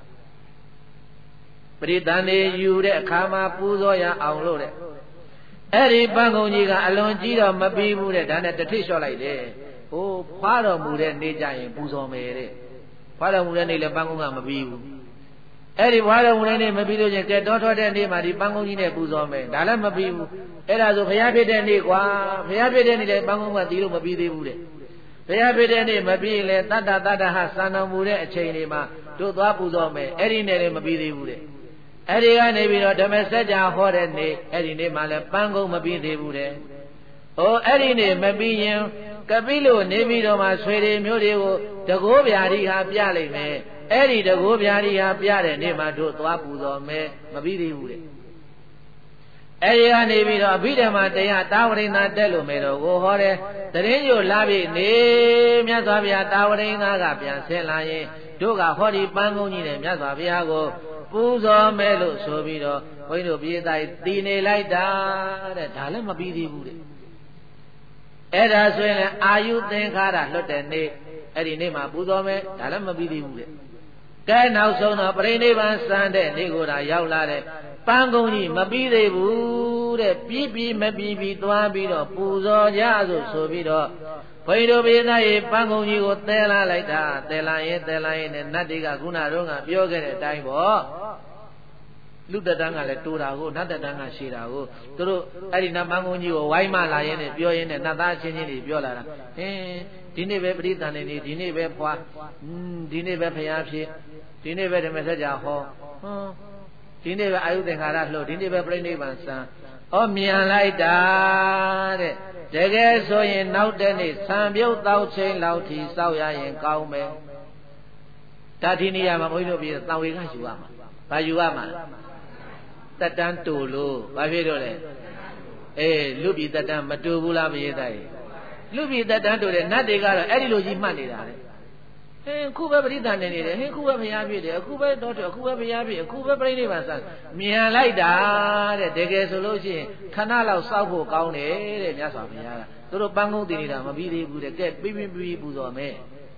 ပရိသန်တွေယူတဲ့အခါမှာပူဇော်ရအောင်လို့တဲ့အဲ့ဒီပန်းကုံကြီးကအလွန်ကြီးတော့မပြီးဘူးတဲ့ဒါနဲ့တထိပ်လျှော့လိုက်တယ်ဟိုဖွာတော်မူတဲ့နေ့ကျရင်ပူဇော်မယ်တဲ့ဖွာတော်မူတဲ့နေ့လည်းပန်းကုံကမပြီးဘူးအဲ့ဒီဖွာတော်မူတဲ့နေ့မပြီးလို့ချင်းကဲတောထွက်တဲ့နေ့မှာဒီပန်းကုံကြီးနဲ့ပူဇော်မယ်ဒါလည်းမပြီးဘူးအဲ့ဒါဆိုဘုရားဖြစ်တဲ့နေ့ကွာဘုရားဖြစ်တဲ့နေ့လည်းပန်းကုံကတီးလို့မပြီးသေးဘူးတဲ့ဘုရားဖြစ်တဲ့နေ့မပြီးရင်လည်းတတ္တတတ္တဟစံတော်မူတဲ့အချိန်လေးမှာတို့သွားပူဇော်မယ်အဲ့ဒီနေ့လည်းမပြီးသေးဘူးတဲ့အဲ့ဒီကနေပြီးတော့ဓမ္မစကြာဟောတဲ့နေ့အဲ့ဒီနေ့မှလည်းပန်းကုံမပြီးသေးဘူးတဲ့ဟိုအဲ့ဒီနေ့မပြီးရင်ကပိလို့နေပြီးတော့မှဆွေတွေမျိုးတွေကိုတကိုးဗျာတိဟာပြလိုက်မယ်အဲ့ဒီတကိုးဗျာတိဟာပြတဲ့နေ့မှတို့သွားပူဇော်မယ်မပြီးသေးဘူးတဲ့အဲ့ဒီကနေပြီးတော့အဘိဓမ္မာတရားတာဝရိန္ဒတက်လို့မယ်တော့ကိုဟောတဲ့တရင်ညိုလာပြီနေမြတ်စွာဘုရားတာဝရိန္ဒကပြန်ဆင်းလာရင်တို့ကဟောဒီပန်းကုန်းကြီးနဲ့မြတ်စွာဘုရားကိုပူဇော်မယ်လို့ဆိုပြီးတော့ဘုန်းကြီးတို့ပြေးတိုင်းတည်နေလိုက်တာတဲ့ဒါလည်းမပြီးသေးဘူးတဲ့အဲ့ဒါဆိုရင်လည်းအာယုသင်္ခါရလွတ်တဲ့နေ့အဲ့ဒီနေ့မှာပူဇော်မယ်ဒါလည်းမပြီးသေးဘူးတဲ့ကဲနောက်ဆုံးတော့ပြိဋိဘံစံတဲ့နေ့ကိုဒါရောက်လာတဲ့ပန်းကုံကြီးမပြီးသေးဘူးတဲ့ပြီးပြီးမပြီးပြီးသွားပြီးတော့ပူဇော်ကြဆိုဆိုပြီးတော့ဘုန်းကြီးတို့ပြေးသားရေပန်းကုံကြီးကိုသဲလာလိုက်တာသဲလာရင်သဲလာရင်နဲ့နတ်တွေကခုနတော့ကပြောခဲ့တဲ့အတိုင်းပေါ့လူတတန်းကလည်းတိုးတာကိုနတ်တတန်းကရှည်တာကိုသူတို့အဲ့ဒီနတ်ပန်းကုံကြီးကိုဝိုင်းမလာရင်းနဲ့ပြောရင်းနဲ့နတ်သားချင်းချင်းတွေပြောလာတာဟင်းဒီနေ့ပဲပရိသန်နေနေဒီနေ့ပဲဖွာဒီနေ့ပဲဖျားဖြစ်ဒီနေ့ပဲဓမ္မစကြာဟောဟွန်းဒီနေ့ပဲအာယုသင်္ခါရလှုပ်ဒီနေ့ပဲပြိဋိဘံစံဩမြန်လိုက်တာတဲ့တကယ်ဆိုရင်နောက်တဲ့နေ့ဆံပြုတ်တောက်ချင်းလောက်ထိစောက်ရရင်ကောင်းမယ်ဒါဒီနေရာမှာဘုန်းကြီးတို့ပြည်တောင်ဝေကယူရမှာဘာယူရမှာတက်တန်းတူလို့ဘာဖြစ်တော့လဲအေးလူပြည်တက်တန်းမတူဘူးလားမရေးတိုက်လူပြည်တက်တန်းတူတယ်နတ်တွေကတော့အဲ့ဒီလိုကြီးမှတ်နေတာလေဟင်းခုပဲပရိသတ်နေနေတယ်ဟင်းခုပဲဘုရားပြည့်တယ်အခုပဲတော့တယ်အခုပဲဘုရားပြည့်အခုပဲပြိဋိဘံစံမြန်လိုက်တာတဲ့တကယ်ဆိုလို့ရှိရင်ခဏလောက်စောက်ဖို့ကောင်းတယ်တဲ့မြတ်စွာဘုရားကသူတို့ပန်းကုန်းတည်နေတာမပြီးသေးဘူးတဲ့ကဲပြီးပြီးပြီးပူဇော်မယ်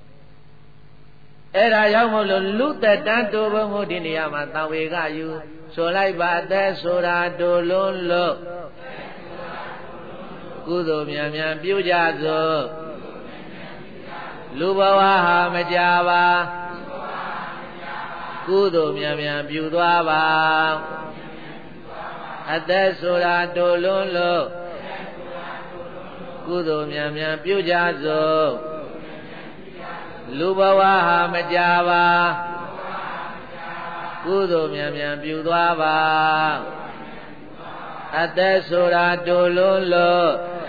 အဲ့ဒါရောက်မို့လို့လူသက်တန်းတူဘုံကိုဒီနေရာမှာတံဝေကယူဆိုလိုက်ပါတဲ့ဆိုတာတူလုံးလို့ကုသိုလ်မြန်မြန်ပြုကြစို့လူဘဝဟာမကြပါကုသိုလ်မြန်မြန်ပြုသွားပါအသက်ဆိုတာတူလုံးလို့ကုသိုလ်မြန်မြန်ပြုကြစို့လူဘဝဟာမကြပါကုသိုလ်မြန်မြန်ပြုသွားပါအသက်ဆိုတာတူလုံးလို့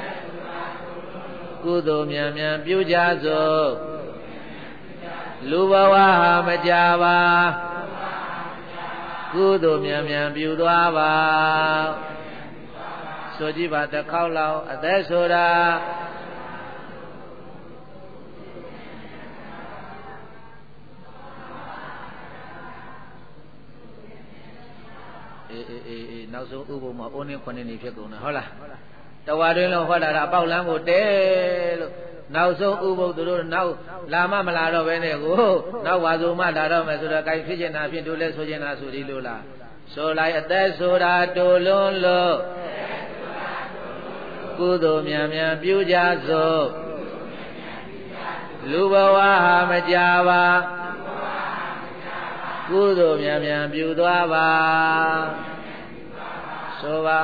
ကုသိုလ်မြန်မြန်ပြုကြစို့လူဘဝဟာမကြပါကုသိုလ်မြန်မြန်ပြုသွားပါဆိုကြည့်ပါတစ်ခေါက်လောက်အသက်ဆိုတာအေးအေးအေးနောက်ဆုံးဥပုံမှာအိုးနေခွန်းနေဖြစ်ကုန်တယ်ဟုတ်လားတဝါတွင်လုံးဟောတာအပေါက်လမ်းကိုတဲလို့နောက်ဆုံးဥပုပ်သူတို့နောက်လာမမလာတော့ဘဲနဲ့ကိုနောက်ဝါစုမှလာတော့မယ်ဆိုတော့ gain ဖြစ်ကျင်တာဖြစ်တို့လဲဆိုကျင်တာဆိုဒီလိုလားဆိုလိုက်အသက်ဆိုတာတူလွန်းလို့ကုသိုလ်မြန်မြန်ပြုကြစို့လူဘဝဟာမကြပါကုသိုလ်မြန်မြန်ပြုသွားပါဆိုပါ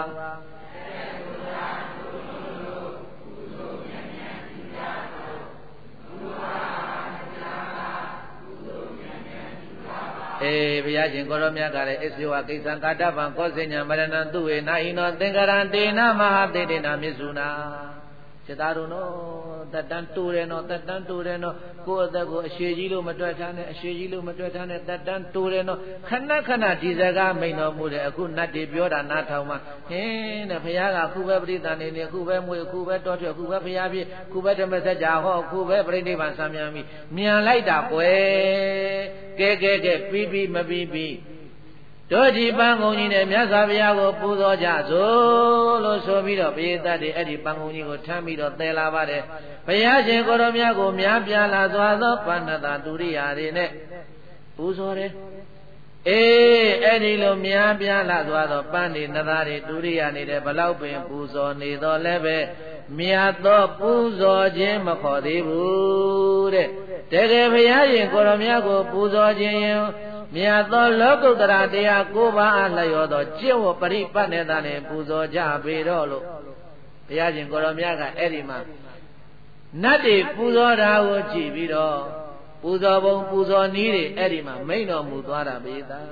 အေးဘုရားရှင်ကိုရောမြတ်ကလည်းအစ္စယောကိစ္စံကာတဗံကောစဉ္ညာမရဏံသူဝေနာဟိနောသင်္ကရံတေနမဟာတေတေနာမြစ္ဆုနာစေတာတို့နော်တတန်းတူတယ်နော်တတန်းတူတယ်နော်ကိုယ့်အသက်ကိုအရှိကြီးလို့မတွက်ထားနဲ့အရှိကြီးလို့မတွက်ထားနဲ့တတန်းတူတယ်နော်ခဏခဏဒီစကားမိန်တော်မူတယ်အခုနတ်တွေပြောတာနားထောင်မှဟင်းတဲ့ဘုရားကခုပဲပရိသတ်နေနေခုပဲမွေခုပဲတောထွက်ခုပဲဘုရားပြည့်ခုပဲဓမ္မစကြာဟောခုပဲပြိဋိဘံစံမြန်ပြီမြန်လိုက်တာကွယ်ကဲကဲကဲပြီးပြီးမပြီးပြီးတို့ဒီပန်းကုံကြီးနဲ့မြတ်စွာဘုရားကိုပူဇော်ကြစို့လို့ဆိုပြီးတော့ပရိသတ်တွေအဲ့ဒီပန်းကုံကြီးကိုထမ်းပြီးတော့သယ်လာပါတယ်ဘုရားရှင်ကိုရောမြတ်ကိုများပြားလာစွာသောပဏ္ဏတာဒုရိယာတွေနဲ့ပူဇော်တယ်အေးအဲ့ဒီလိုများပြားလာစွာသောပန်းနေနသားတွေဒုရိယာနေတဲ့ဘလောက်ပင်ပူဇော်နေတော့လည်းပဲမြတ်သောပူဇော်ခြင်းမခေါ်သေးဘူးတဲ့တကယ်ဘုရားရှင်ကိုရောမြတ်ကိုပူဇော်ခြင်းရင်မြတ်သောလောကုတ္တရာတရားကိုးပါးအားလျော်သောကျင့်ဝတ်ပရိပတ်နေတာနဲ့ပူဇော်ကြပေတော့လို့ဘုရားရှင်ကိုရောမြတ်ကအဲ့ဒီမှာနတ်တွေပူဇော်တာကိုကြည့်ပြီးတော့ပူဇော်ပုံပူဇော်နည်းတွေအဲ့ဒီမှာမိန့်တော်မူသွားတာပဲသား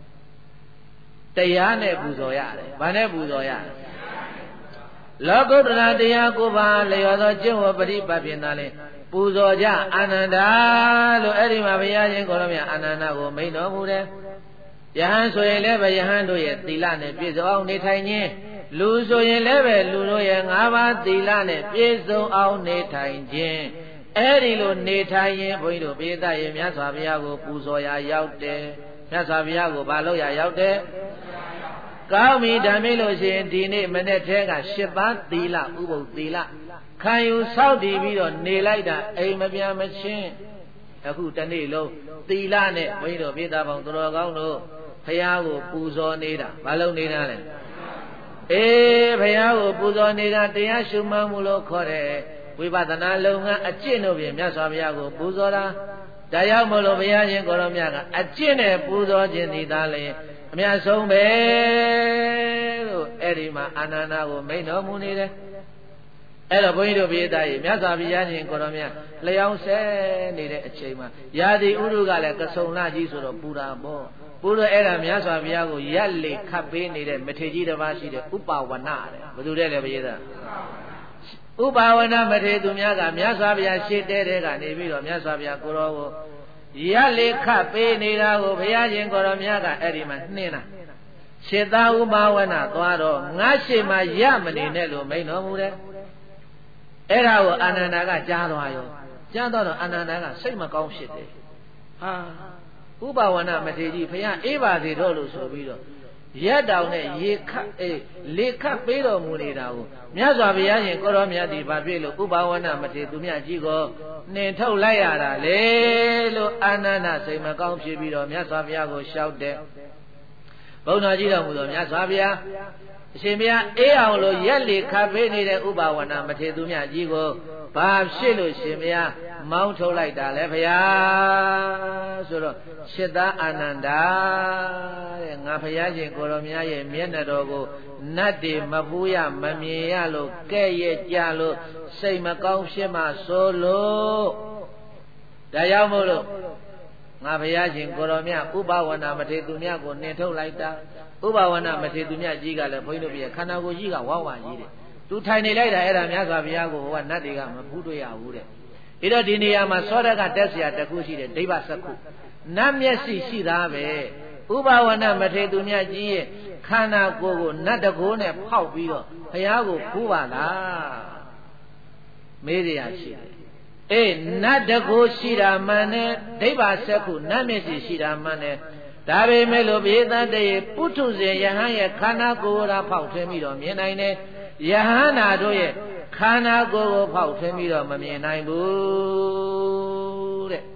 တရားနဲ့ပူဇော်ရတယ်။ဘာနဲ့ပူဇော်ရလဲ။လောကုတ္တရာတရားကိုးပါးလျော်သောကျင့်ဝတ်ပရိပတ်ဖြင့်သာလေပူဇော်ကြအာနန္ဒာလို့အဲ့ဒီမှာဘုရားရှင်ကိုရောမြတ်အာနန္ဒာကိုမိန့်တော်မူတယ်။ယဟန်ဆိုရင်လည်းပဲယဟန်တို့ရဲ့သီလနဲ့ပြည့်စုံအောင်နေထိုင်ခြင်းလူဆိုရင်လည်းပဲလူတို့ရဲ့၅ပါးသီလနဲ့ပြည့်စုံအောင်နေထိုင်ခြင်းအဲ့ဒီလိုနေထိုင်ရင်ဘုန်းကြီးတို့ပိဋကရဲ့မြတ်စွာဘုရားကိုပူဇော်ရာရောက်တယ်မြတ်စွာဘုရားကိုဘာလို့ရရောက်တယ်ကောင်းပြီဒါမေးလို့ရှိရင်ဒီနေ့မနေ့ထဲက၈ပါးသီလဥပုသ်သီလခံယူဆောက်တည်ပြီးတော့နေလိုက်တာအိမ်မပြန်မချင်းအခုတနေ့လုံးသီလနဲ့ဘုန်းကြီးတို့ပိဋကပေါင်းတော်ကောင်းတို့ဘုရားကိုပူဇော်နေတာဘာလို့နေတာလဲအေးဘုရားကိုပူဇော်နေတာတရားရှုမှတ်မှုလို့ခေါ်တယ်ဝိပဿနာလုပ်ငန်းအကျင့်တို့ဖြင့်မြတ်စွာဘုရားကိုပူဇော်တာဒါရောက်မလို့ဘုရားရှင်ကိုရောမြတ်ကအကျင့်နဲ့ပူဇော်ခြင်းဒီသားလည်းအများဆုံးပဲလို့အဲ့ဒီမှာအာနန္ဒာကိုမိန့်တော်မူနေတယ်အဲ့တော့ဘုန်းကြီးတို့ပြည်သားကြီးမြတ်စွာဘုရားရှင်ကိုရောမြတ်လျောင်းဆဲနေတဲ့အချိန်မှာယာတိဥရုကလည်းကဆုံလာကြီးဆိုတော့ပူတာပေါ့ပူတော့အဲ့ဒါမြတ်စွာဘုရားကိုရက်လေခတ်ပေးနေတဲ့မထေကြီးတစ်ပါးရှိတဲ့ဥပဝနတဲ့ဘယ်သူတဲ့လဲပြည်သားဥပဝနမထေသူများကမြတ်စွာဘုရားရှေ့တဲတဲကနေပြီးတော့မြတ်စွာဘုရားကိုရောကိုရက်လေခတ်ပေးနေတာကိုဘုရားရှင်ကိုရောမြတ်ကအဲ့ဒီမှာနှင်းတာရှေ့သားဥပဝနသွားတော့ငါရှေ့မှာရမနေနဲ့လို့မိန့်တော်မူတယ်အဲ့ဒါကိုအာနန္ဒာကကြားသွားရောကြားတော့အာနန္ဒာကစိတ်မကောင်းဖြစ်တယ်ဟာဥပဝနမထေကြီးဘုရားအေးပါစေတော့လို့ဆိုပြီးတော့ရက်တောင်နဲ့ရေခတ်အေးလေခတ်ပေးတော်မူနေတာကိုမြတ်စွာဘုရားရှင်ကိုရောမြတ်သည်ဗာပြည့်လို့ဥပဝနမထေသူမြတ်ကြီးကိုနှင်ထုတ်လိုက်ရတာလေလို့အာနန္ဒာစိတ်မကောင်းဖြစ်ပြီးတော့မြတ်စွာဘုရားကိုလျှောက်တယ်ဘုန်းတော်ကြီးတော်မူသောမြတ်စွာဘုရားအရှင်ဘုရားအေးအောင်လို့ရက်လေခတ်ပေးနေတဲ့ဥပဝနမထေသူမြတ်ကြီးကိုဘာဖြစ်လို့ရှင်ဘုရားမောင်းထုတ်လိုက်တာလဲဘုရားဆိုတော့ရှစ်သားအာနန္ဒာတဲ့ငါဘုရားရှင်ကိုရောမြတ်ရဲ့မျက်နှာတော်ကိုနတ်တွေမပူးရမမြင်ရလို့ကဲ့ရဲ့ကြလို့စိတ်မကောင်းဖြစ်မှဆိုလို့ဒါကြောင့်မို့လို့ငါဘုရားရှင်ကိုရောမြတ်ဥပဝနမထေသူမြတ်ကိုနှင်ထုတ်လိုက်တာဥပဝနမထေသူမြတ်ကြီးကလည်းဘုန်းကြီးတို့ပြခန္ဓာကိုယ်ကြီးကဝါဝါကြီးတယ်သူထိုင်နေလိုက်တာအဲ့ဒါမြတ်စွာဘုရားကိုဟိုကနတ်တွေကမဖူးတွေ့ရဘူးတဲ့အဲ့တော့ဒီနေရာမှာသောရကတက်เสียတခုရှိတယ်ဒိဗ္ဗစက္ခုနတ်မျက်စိရှိသားပဲဥပဝနမထေသူမြတ်ကြီးရဲ့ခန္ဓာကိုယ်ကိုနတ်တကိုးနဲ့ဖောက်ပြီးတော့ဘုရားကိုဖူးပါလားမေးရရှိတယ်အေးနတ်တကိုးရှိတာမှန်တယ်ဒိဗ္ဗစက္ခုနတ်မျက်စိရှိတာမှန်တယ်ဒါပေမဲ့လို့ဘေသတ္တေပုထုဇဉ်ယဟန်ရဲ့ခန္ဓာကိုယ်ရာဖောက်ထွင်းပြီးတော့မြင်နိုင်တယ်ယဟန္တာတို့ရဲ့ခန္ဓာကိုယ်ကိုဖောက်ထွင်းပြီးတော့မမြင်နိုင်ဘူးတဲ့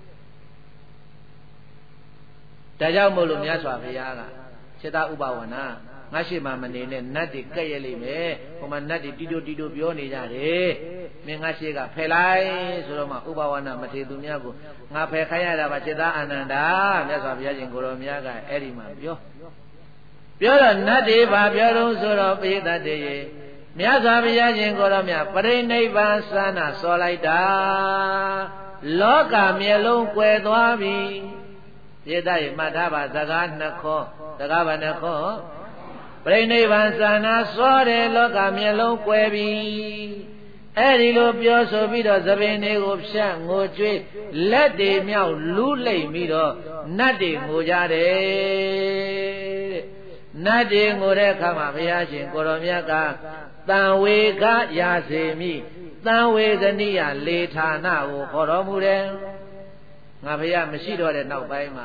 ဒါကြောင့်မို့လို့မြတ်စွာဘုရားကစေတဥပဝနာငါရှိမှမနေနဲ့နတ်တွေကဲ့ရဲ့လိမ့်မယ်ဟိုမှာနတ်တွေတီတိုတီတိုပြောနေကြတယ်မင်းငါရှိကဖယ်လိုက်ဆိုတော့မှဥပဝနာမထေသူများကိုငါဖယ်ခိုင်းရတာပါစေတအာနန္ဒာမြတ်စွာဘုရားရှင်ကိုရောမြတ်ကအဲ့ဒီမှာပြောပြောတော့နတ်တွေဘာပြောတော့ဆိုတော့ပိဋကတ်တွေမြတ်စွာဘုရားရှင်ကိုရောမြတ်ပရိနိဗ္ဗာန်စနာစောလိုက်တာလောကမျက်လုံးကွယ်သွားပြီပိဋကတ်မှတ်ထားပါစကားနှစ်ခေါ်စကားဘာနှစ်ခေါ်ပရိနိဗ္ဗာန်စနာစောတယ်လောကမျက်လုံးကွယ်ပြီအဲ့ဒီလိုပြောဆိုပြီးတော့သပင်တွေကိုဖြတ်ငိုကြွေးလက်တွေမြောက်လူးလိမ့်ပြီးတော့နတ်တွေငိုကြတယ်နတ်တွေငိုတဲ့အခါမှာဘုရားရှင်ကိုရောမြတ်ကတံဝေကရာစေမိတံဝေကနိယလေဌာနကိုခေါ်တော်မူတယ်ငါဘုရားမရှိတော့တဲ့နောက်ပိုင်းမှာဒ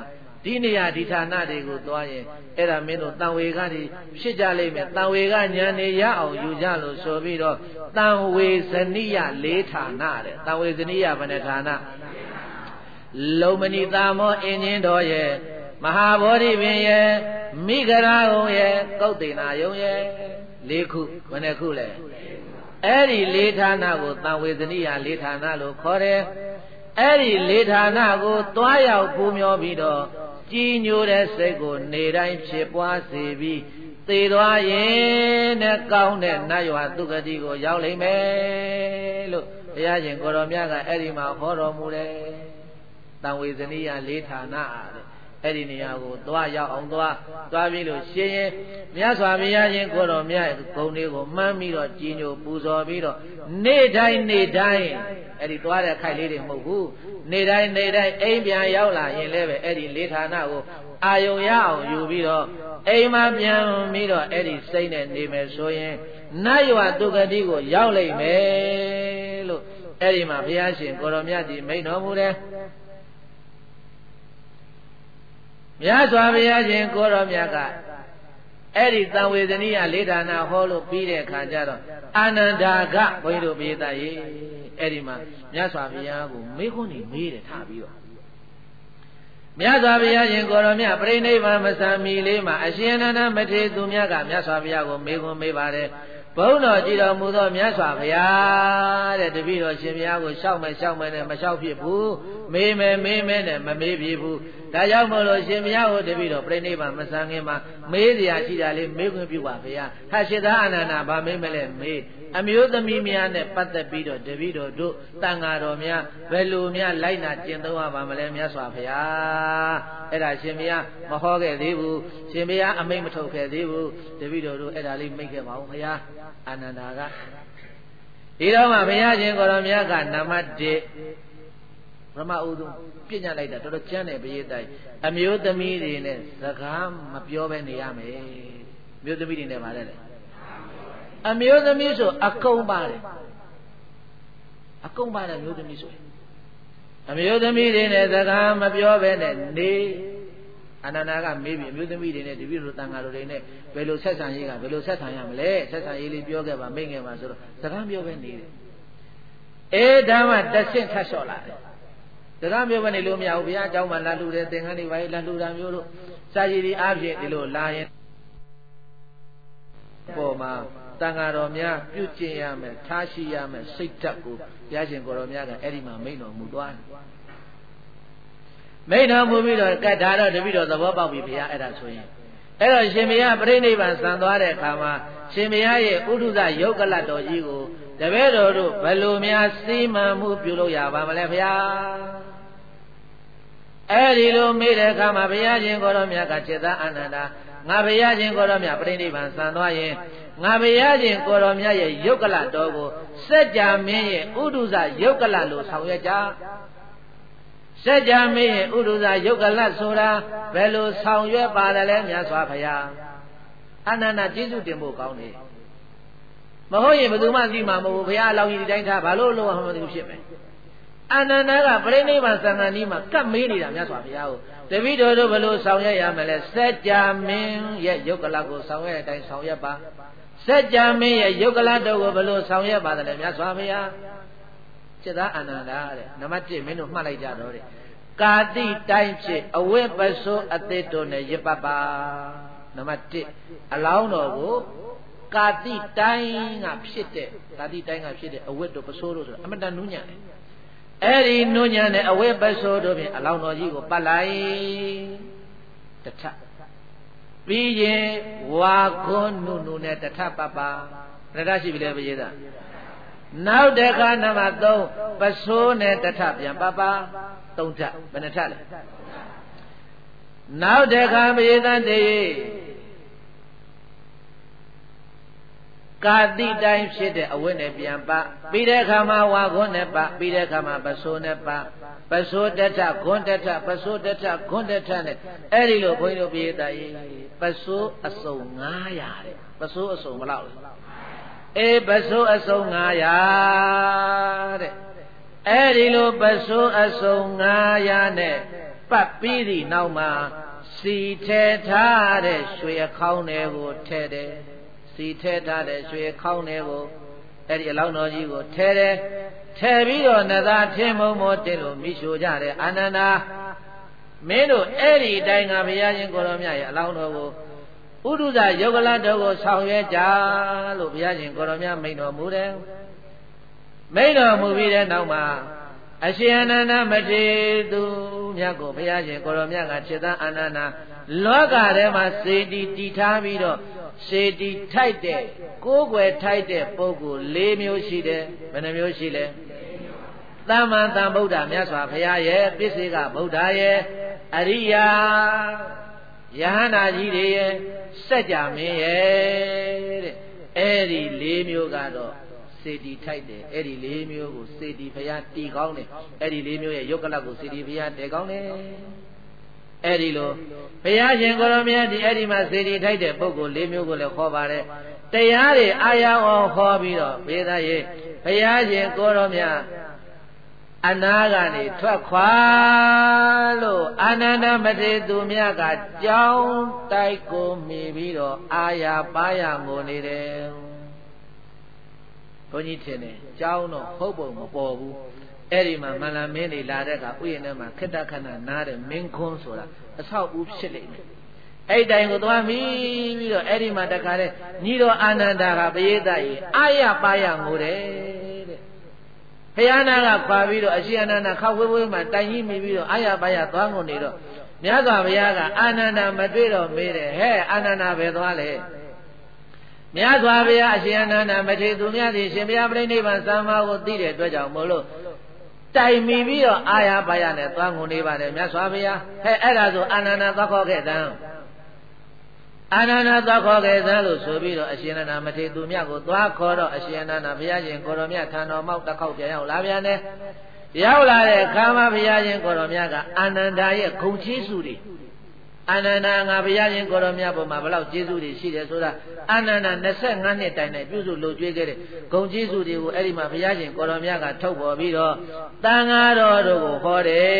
ဒီနေရာဒီဌာနတွေကိုသွားရင်အဲ့ဒါမင်းတို့တန်ဝေကတွေဖြစ်ကြလိမ့်မယ်တန်ဝေကဉာဏ်နေရအောင်ယူကြလို့ဆိုပြီးတော့တန်ဝေဇနိယလေးဌာနတဲ့တန်ဝေဇနိယဘယ်နှဌာနလုံမဏိသာမောအင်းချင်းတော်ရဲ့မဟာဗောဓိပင်ရဲ့မိဂရာုံရဲ့ကုတ်တေနာယုံရဲ့လေးခုဘယ်နှခုလဲအဲ့ဒီလေးဌာနကိုတန်ဝေဇနိယလေးဌာနလို့ခေါ်တယ်အဲ့ဒီလေးဌာနကိုတွားရောက်ပူမျောပြီးတော့ကြည်ညိုတဲ့စိတ်ကိုနေတိုင်းဖြစ်ပွားစေပြီးသေသွားရင်နဲ့ကောင်းတဲ့နတ်ရွာသူဂတိကိုရောက်လိမ့်မယ်လို့ဘုရားရှင်ကိုရောမြတ်ကအဲ့ဒီမှာဟောတော်မူတယ်တန်ဝေဇနိယလေးဌာနတဲ့အဲ့ဒီနေရာကိုသွားရောက်အောင်သွားသွားပြီးလို့ရှင်ရင်မြတ်စွာဘုရားရှင်ကိုတော်မြတ်ဂုဏ်တွေကိုမှန်းပြီးတော့ကြည်ညိုပူဇော်ပြီးတော့နေ့တိုင်းနေ့တိုင်းအဲ့ဒီသွားတဲ့ခိုက်လေးတွေမဟုတ်ဘူးနေ့တိုင်းနေ့တိုင်းအိမ်ပြန်ရောက်လာရင်လည်းပဲအဲ့ဒီလေးဌာနကိုအာယုံရအောင်ယူပြီးတော့အိမ်မှာပြန်ပြီးတော့အဲ့ဒီစိတ်နဲ့နေမယ်ဆိုရင်နတ်ရွာသူဂတိကိုရောက်လိမ့်မယ်လို့အဲ့ဒီမှာဘုရားရှင်ကိုတော်မြတ်ကြီးမိန့်တော်မူတယ်မြတ်စွာဘုရားရှင်ကိုတော်မြတ်ကအဲ့ဒီတန်ဝေဇနိယလေးဌာနဟောလို့ပြီးတဲ့အခါကျတော့အာနန္ဒာကဘုန်းကြီးတို့ပြေးသားရေးအဲ့ဒီမှာမြတ်စွာဘုရားကိုမေးခွန်းနေမေးတယ်ထားပြီးတော့မြတ်စွာဘုရားရှင်ကိုတော်မြတ်ပြိဋိဘံမဆံမီလေးမှာအရှင်အနန္ဒမထေရသူမြတ်ကမြတ်စွာဘုရားကိုမေးခွန်းမေးပါတယ်ဘုန်းတော်ကြည်တော်မူသောမြတ်စွာဘုရားတဲ့တပည့်တော်ရှင်ဘုရားကိုရှောက်မယ်ရှောက်မယ်နဲ့မရှောက်ဖြစ်ဘူးမေးမယ်မေးမယ်နဲ့မမေးဖြစ်ဘူးဒါကြောင့်မို့လို့ရှင်ဘုရားကိုတပည့်တော်ပြိဋိဘံမဆံခင်မှာမေးစရာရှိတာလေးမေးခွင့်ပြုပါဘုရားဟာရှိသာအနန္ဒာဗာမေးမလဲမေးအမျိုးသမီးများနဲ့ပတ်သက်ပြီးတော့တပည့်တော်တို့တန်ဃာတော်များဘယ်လိုများလိုက်နာကျင့်သုံးရပါမလဲမြတ်စွာဘုရားအဲ့ဒါရှင်ဘုရားမဟောခဲ့သေးဘူးရှင်ဘုရားအမိန့်မထုတ်ခဲ့သေးဘူးတပည့်တော်တို့အဲ့ဒါလေးမိတ်ခဲ့ပါဦးဘုရားအာနန္ဒာကဒီတော့မှဘုရားရှင်ကိုရောမြတ်ကနံပါတ်တစ်ပရမဥဒုပြညတ်လိုက်တာတော်တော်ကျမ်းတယ်ပရိသတ်အမျိုးသမီးတွေနဲ့စကားမပြောဘဲနေရမယ်အမျိုးသမီးတွေနဲ့ဗါတယ်လေအမျိုးသမီးဆိုအကုန်ပါတယ်အကုန်ပါတယ်အမျိုးသမီးဆိုအမျိုးသမီးတွေနဲ့စကားမပြောဘဲနဲ့နေအနန္ဒာကမေးပြီအမျိုးသမီးတွေနဲ့တပည့်တို့တန်ဃာတော်တွေနဲ့ဘယ်လိုဆက်ဆံရေးကဘယ်လိုဆက်ဆံရမလဲဆက်ဆံရေးလေးပြောခဲ့ပါမိတ်ငယ်ပါဆိုတော့စကားပြောပဲနေတယ်အေးဒါမှတဆင့်ထပ်လျှော့လာတယ်စကားပြောပဲနေလို့မရဘူးဘုရားအကြောင်းမှလာလှူတယ်သင်္ကန်းတွေပါလေလာလှူတာမျိုးတို့စာရည်ဒီအားဖြင့်ဒီလိုလာရင်ပေါ်မှာတန်ဃာတော်များပြုကျင့်ရမယ်ထားရှိရမယ်စိတ်ဓာတ်ကိုဘုရားရှင်ကိုယ်တော်များကအဲ့ဒီမှာမိန့်တော်မူသွားတယ်မိန့်တော်မူပြီးတော့ကတ်ဒါတော့တပည့်တော်သဘောပေါက်ပြီဘုရားအဲ့ဒါဆိုရင်အဲ့တော့ရှင်ဘုရားပြိဋိဘံဆံသွားတဲ့အခါမှာရှင်ဘုရားရဲ့ဥဒုဇယုတ်ကလတ်တော်ကြီးကိုတပည့်တော်တို့ဘယ်လိုများစီမံမှုပြုလုပ်ရပါမလဲဘုရားအဲ့ဒီလိုမေးတဲ့အခါမှာဘုရားရှင်ကိုယ်တော်မြတ်ကจิตသားအာနန္ဒာငါဘုရားရှင်ကိုယ်တော်မြတ်ပြိဋိဘံဆံသွားရင်ငါဘုရားရှင်ကိုယ်တော်မြတ်ရဲ့ယုတ်ကလတ်တော်ကိုစัจ जा မင်းရဲ့ဥဒုဇယုတ်ကလတ်လို့ဆောင်ရွက်ကြစัจ जा မင်းရဲ့ဥဒုဇယုတ်ကလတ်ဆိုတာဘယ်လိုဆောင်ရွက်ပါတယ်လဲမြတ်စွာဘုရားအာနန္ဒာကျေးဇူးတင်ဖို့ကောင်းတယ်မဟုတ်ရင်ဘယ်သူမှသိမှာမဟုတ်ဘူးဘုရားအလောင်းကြီးဒီတိုင်းထားဘာလို့လုံးဝမသိဘူးဖြစ်မယ်အာနန္ဒာကပြိဋိဘံသံဃာနီးမှာကပ်မေးနေတာမြတ်စွာဘုရားကိုတပည့်တော်တို့ဘယ်လိုဆောင်ရွက်ရမလဲစัจ जा မင်းရဲ့ယုတ်ကလတ်ကိုဆောင်ရွက်တဲ့အတိုင်းဆောင်ရွက်ပါစัจ जा မင်းရဲ့ယုတ်ကလတ်တော်ကိုဘယ်လိုဆောင်ရွက်ပါတယ်လဲမြတ်စွာဘုရားจิตသားအာနန္ဒာတဲ့နံပါတ်တစ်မင်းတို့မှတ်လိုက်ကြတော့တဲ့ကာတိတိုင်းဖြစ်အဝိပ္ပဆိုအသစ်တို့နဲ့ရပပါနံပါတ်တစ်အလောင်းတော်ကိုကာတိတိုင်းကဖြစ်တဲ့ကာတိတိုင်းကဖြစ်တဲ့အဝိတ္တပဆိုးတို့ဆိုတာအမတန်နူးညံ့တယ်အဲ့ဒီနူးညံ့တဲ့အဝိပ္ပဆိုးတို့ဖြင့်အလောင်းတော်ကြီးကိုပတ်လိုက်တထပြီးရင်ဝါခွန်းနုနုနဲ့တထပပရတရှိပြီလေဘုရားသားနောက်တစ်ခါနံပါတ်သုံးပဆိုးနဲ့တထပြန်ပပသုံးထဘယ်နှထလဲနောက်တစ်ခါဘုရားသားတည်းကာတိတိုင်းဖြစ်တဲ့အဝိနဲ့ပြန်ပပြီးတဲ့အခါမှာဝါခွန်းနဲ့ပပြီးတဲ့အခါမှာပဆိုးနဲ့ပပဆိုးတထခွန်းတထပဆိုးတထခွန်းတထနဲ့အဲ့ဒီလိုဘုန်းကြီးတို့ပြေးတာရေးပဆိုးအစုံငါးရာတဲ့ပဆိုးအစုံဘယ်လောက်လဲအေးပဆိုးအစုံငါးရာတဲ့အဲ့ဒီလိုပဆိုးအစုံငါးရာနဲ့ပတ်ပြီးသည့်နောက်မှာစီထဲထားတဲ့ရွှေခေါင်းတွေကိုထဲတယ်စီထဲထားတဲ့ရွှေခေါင်းတွေကိုအဲ့ဒီအလောင်းတော်ကြီးကိုထဲတယ်ထဲပြီးတော့နသာထင်းမုံမောတင်လို့မိရှို့ကြတယ်အာနန္ဒာမင်းတို့အဲ့ဒီတိုင်ကဘုရားရှင်ကိုရောမြတ်ရဲ့အလောင်းတော်ကိုဥဒုဇယုတ်ကလတော်ကိုဆောင်ရွက်ကြလို့ဘုရားရှင်ကိုရောမြတ်မိန့်တော်မူတယ်မိန့်တော်မူပြီးတဲ့နောက်မှာအရှင်အနန္ဒမထေရသူမြတ်ကိုဘုရားရှင်ကိုရောမြတ်ကจิตတအာနန္ဒာလောကထဲမှာစေတီတည်ထားပြီးတော့စေတီထိုက်တဲ့ကိုးကွယ်ထိုက်တဲ့ပုဂ္ဂိုလ်၄မျိုးရှိတယ်ဘယ်နှမျိုးရှိလဲသမ္မာသမ္ဗုဒ္ဓမြတ်စွာဘုရားရဲ့ပစ္စေကဗုဒ္ဓရဲ့အရိယာယဟန္တာကြီးတွေရဲ့စัจ जा မင်းရဲ့တဲ့အဲ့ဒီ၄မျိုးကတော့စေတီထိုက်တယ်အဲ့ဒီ၄မျိုးကိုစေတီဘုရားတည်ကောင်းတယ်အဲ့ဒီ၄မျိုးရဲ့ယုတ်ကလကိုစေတီဘုရားတည်ကောင်းတယ်အဲ့ဒီလိုဘုရားရှင်ကိုရောမြတ်ဒီအဲ့ဒီမှာစေတီထိုက်တဲ့ပုဂ္ဂိုလ်၄မျိုးကိုလည်းခေါ်ပါတယ်တရားတွေအာရအောင်ခေါ်ပြီးတော့ဘေးသားရဲ့ဘုရားရှင်ကိုရောမြတ်အနာကနေထွက်ခွာလို့အာနန္ဒမထေရသူမြတ်ကကြောင်းတိုက်ကိုမိပြီးတော့အာရပါရငိုနေတယ်ဘုန်းကြီးထင်တယ်ကြောင်းတော့ဟုတ်ပုံမပေါ်ဘူးအဲ့ဒီမှာမန္လမင်းတွေလာတဲ့ကဥယျာဉ်ထဲမှာခိတ္တခဏနားတဲ့မင်းခွန်းဆိုတာအဆောက်အဦဖြစ်လိမ့်မယ်အဲ့တိုင်ကိုသွားမိပြီးတော့အဲ့ဒီမှာတခါတဲ့ညီတော်အာနန္ဒာကပရိသတ်ကြီးအာရပါရငိုတယ်တဲ့ဘုရားနာကခွာပြီးတော့အရှင်အနန္ဒာခောက်ဝဲဝဲမှာတိုင်ကြီးမိပြီးတော့အာရပါရသွားငိုနေတော့မြတ်စွာဘုရားကအာနန္ဒာမတွေ့တော့မေးတယ်ဟဲ့အာနန္ဒာပဲသွားလေမြတ်စွာဘုရားအရှင်အနန္ဒာမထေရသူမြတ်သည်ရှင်ဘုရားပြိဋိဘံသမ္မာကိုသိတဲ့အတွက်ကြောင့်မို့လို့တိုင်မိပြီးတော့အာရပါရနဲ့သွားငုံနေပါတယ်မြတ်စွာဘုရားဟဲ့အဲ့ဒါဆိုအာနန္ဒာသွားခေါ်ခဲ့တဲ့အာနန္ဒာသွားခေါ်ခဲ့တဲ့လို့ဆိုပြီးတော့အရှင်အနန္ဒာမထေရသူမြတ်ကိုသွားခေါ်တော့အရှင်အနန္ဒာဘုရားရှင်ကိုရောမြတ်ထံတော်မောက်တစ်ခေါက်ပြန်ရောက်လာပြန်တယ်ရောက်လာတဲ့အခါမှာဘုရားရှင်ကိုရောမြတ်ကအာနန္ဒာရဲ့ဂုဏ်ကျေးဇူးတွေအာနန္ဒာငါဘုရားရှင်ကိုရောမြတ်ပေါ်မှာဘလောက်ကျေးဇူးတွေရှိတယ်ဆိုတာအာနန္ဒာ၂၅နှစ်တိုင်နဲ့ပြုစုလို့ကျွေးခဲ့တဲ့ဂုဏ်ကျေးဇူးတွေကိုအဲ့ဒီမှာဘုရားရှင်ကိုရောမြတ်ကထုတ်ပေါ်ပြီးတော့တန်ဃာတော်တို့ကိုဟော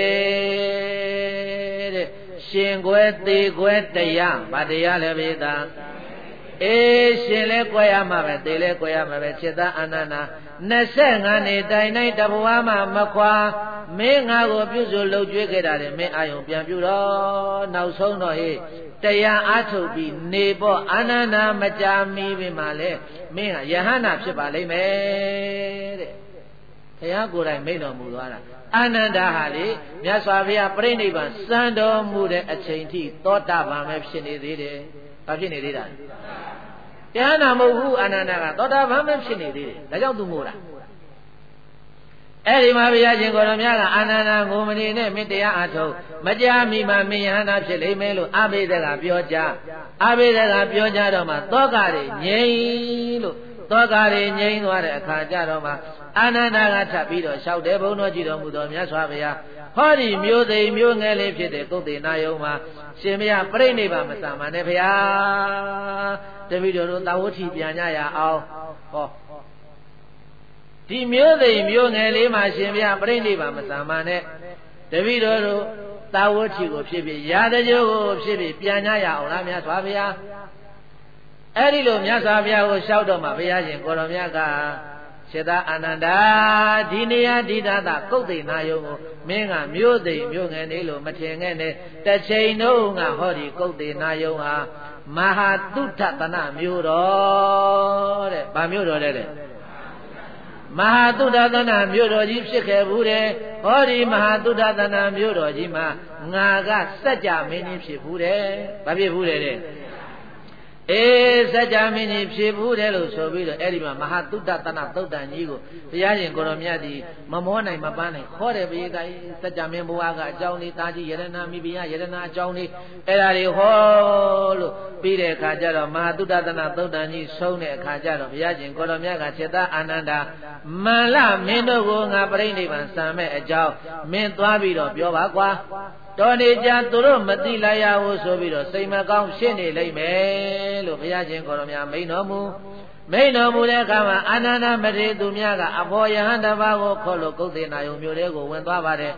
တယ်တဲ့ရှင်ကွယ်သေးကွယ်တရားဗတရားလည်းပဲသာအေးရှင်လဲကွယ်ရမှာပဲသေလဲကွယ်ရမှာပဲจิตတအာနန္ဒာ၂၅နှစ်တိုင်တိုင်းတဘဝမှာမခွာမင်းငါကိုပြုစုလုပ်ကျွေးခဲ့တာလေမင်းအာယုံပြန်ပြုတော့နောက်ဆုံးတော့ဟေးတရားအားထုတ်ပြီးနေပေါ့အာနန္ဒာမကြာမီပြီမှလဲမင်းဟာယဟန္တာဖြစ်ပါလိမ့်မယ်တဲ့ဘုရားကိုယ်တိုင်မိန့်တော်မူသွားတာအာနန္ဒာဟာလေမြတ်စွာဘုရားပြိဋိဘံစံတော်မူတဲ့အချိန်ထိသောတာပန်ပဲဖြစ်နေသေးတယ်ဘာဖြစ်နေသေးတာယဟန္တာမဟုတ်ဘူးအာနန္ဒာကသောတာပန်ပဲဖြစ်နေသေးတယ်ဒါကြောင့်သူမို့လားအဲ့ဒီမှာဘုရားရှင်ကိုယ်တော်မြတ်ကအာနန္ဒာငိုမနေနဲ့မင်းတရားအားထုတ်မကြာမီမှာမင်းယဟန္တာဖြစ်လိမ့်မယ်လို့အာဘိဓကပြောကြအာဘိဓကပြောကြတော့မှသောကတွေငြိမ်လို့သောကတွေငြိမ်သွားတဲ့အခါကျတော့မှအာနန္ဒာကထပ်ပြီးတော့လျှောက်တယ်ဘုန်းတော်ကြည်တော်မူတော်မြတ်စွာဘုရားဟောဒီမျိုးသိမျိုးငယ်လေးဖြစ်တဲ့ကုသေနာယုံမှာရှင်ဘုရားပြိဋိဘံမစံပါနဲ့ဘုရားတပည့်တော်တို့သာဝတိပြန်ကြရအောင်ဟောဒီမျိုးသိမျိုးငယ်လေးမှာရှင်ဘုရားပြိဋိဘံမစံပါနဲ့တပည့်တော်တို့သာဝတိကိုဖြစ်ဖြစ်ရာတကြိုးကိုဖြစ်ဖြစ်ပြန်ကြရအောင်လားမြတ်စွာဘုရားအဲ့ဒီလိုမြတ်စွာဘုရားကိုလျှောက်တော့မှဘုရားရှင်ကိုယ်တော်မြတ်ကจิตတအာနန္ဒာဒီနေရာဒီသာသာကုတ်သိနာယုံကိုမင်းကမျိုးသိမျိုးငယ်နေလို့မထင်ခဲ့နဲ့တစ်ချိန်တော့ငါဟောဒီကုတ်သိနာယုံဟာမဟာတုထတနာမျိုးတော်တဲ့ဗာမျိုးတော်တဲ့တဲ့မဟာတုထတနာမျိုးတော်ကြီးဖြစ်ခဲ့ဘူးတဲ့ဟောဒီမဟာတုထတနာမျိုးတော်ကြီးမှာငါကစัจ जा မင်းကြီးဖြစ်ဘူးတဲ့ဘာဖြစ်ဘူးတဲ့တဲ့အေးစัจ जा မင်းကြီးဖြစ်ဘူးတယ်လို့ဆိုပြီးတော့အဲ့ဒီမှာမဟာတုတ္တတနာသုတ်တန်ကြီးကိုဘုရားရှင်ကိုရောမြတ်ဒီမမောနိုင်မပန်းနိုင်ခေါ်တယ်ဘေးကစัจ जा မင်းဘုရားကအကြောင်းလေးတာကြီးယရဏမိဘယယရဏအကြောင်းလေးအဲ့ဒါတွေဟောလို့ပြီးတဲ့အခါကျတော့မဟာတုတ္တတနာသုတ်တန်ကြီးဆုံးတဲ့အခါကျတော့ဘုရားရှင်ကိုရောမြတ်ကจิตတအာနန္ဒာမန္လမင်းတို့ကိုငါပြိဋိဘံစံမဲ့အကြောင်းမင်းသွားပြီးတော့ပြောပါကွာတော်နေကြသူတို့မသိလိုက်ရဘူးဆိုပြီးတော့စိတ်မကောင်းဖြစ်နေလိမ့်မယ်လို့ဘုရားရှင်ကိုရောမြတ်မိန်တော်မူမိန်တော်မူတဲ့အခါမှာအာနန္ဒမထေရသူများကအဘောယဟန်တစ်ပါးကိုခေါ်လို့ကုသေနာယုံမျိုးလေးကိုဝင်သွားပါတယ်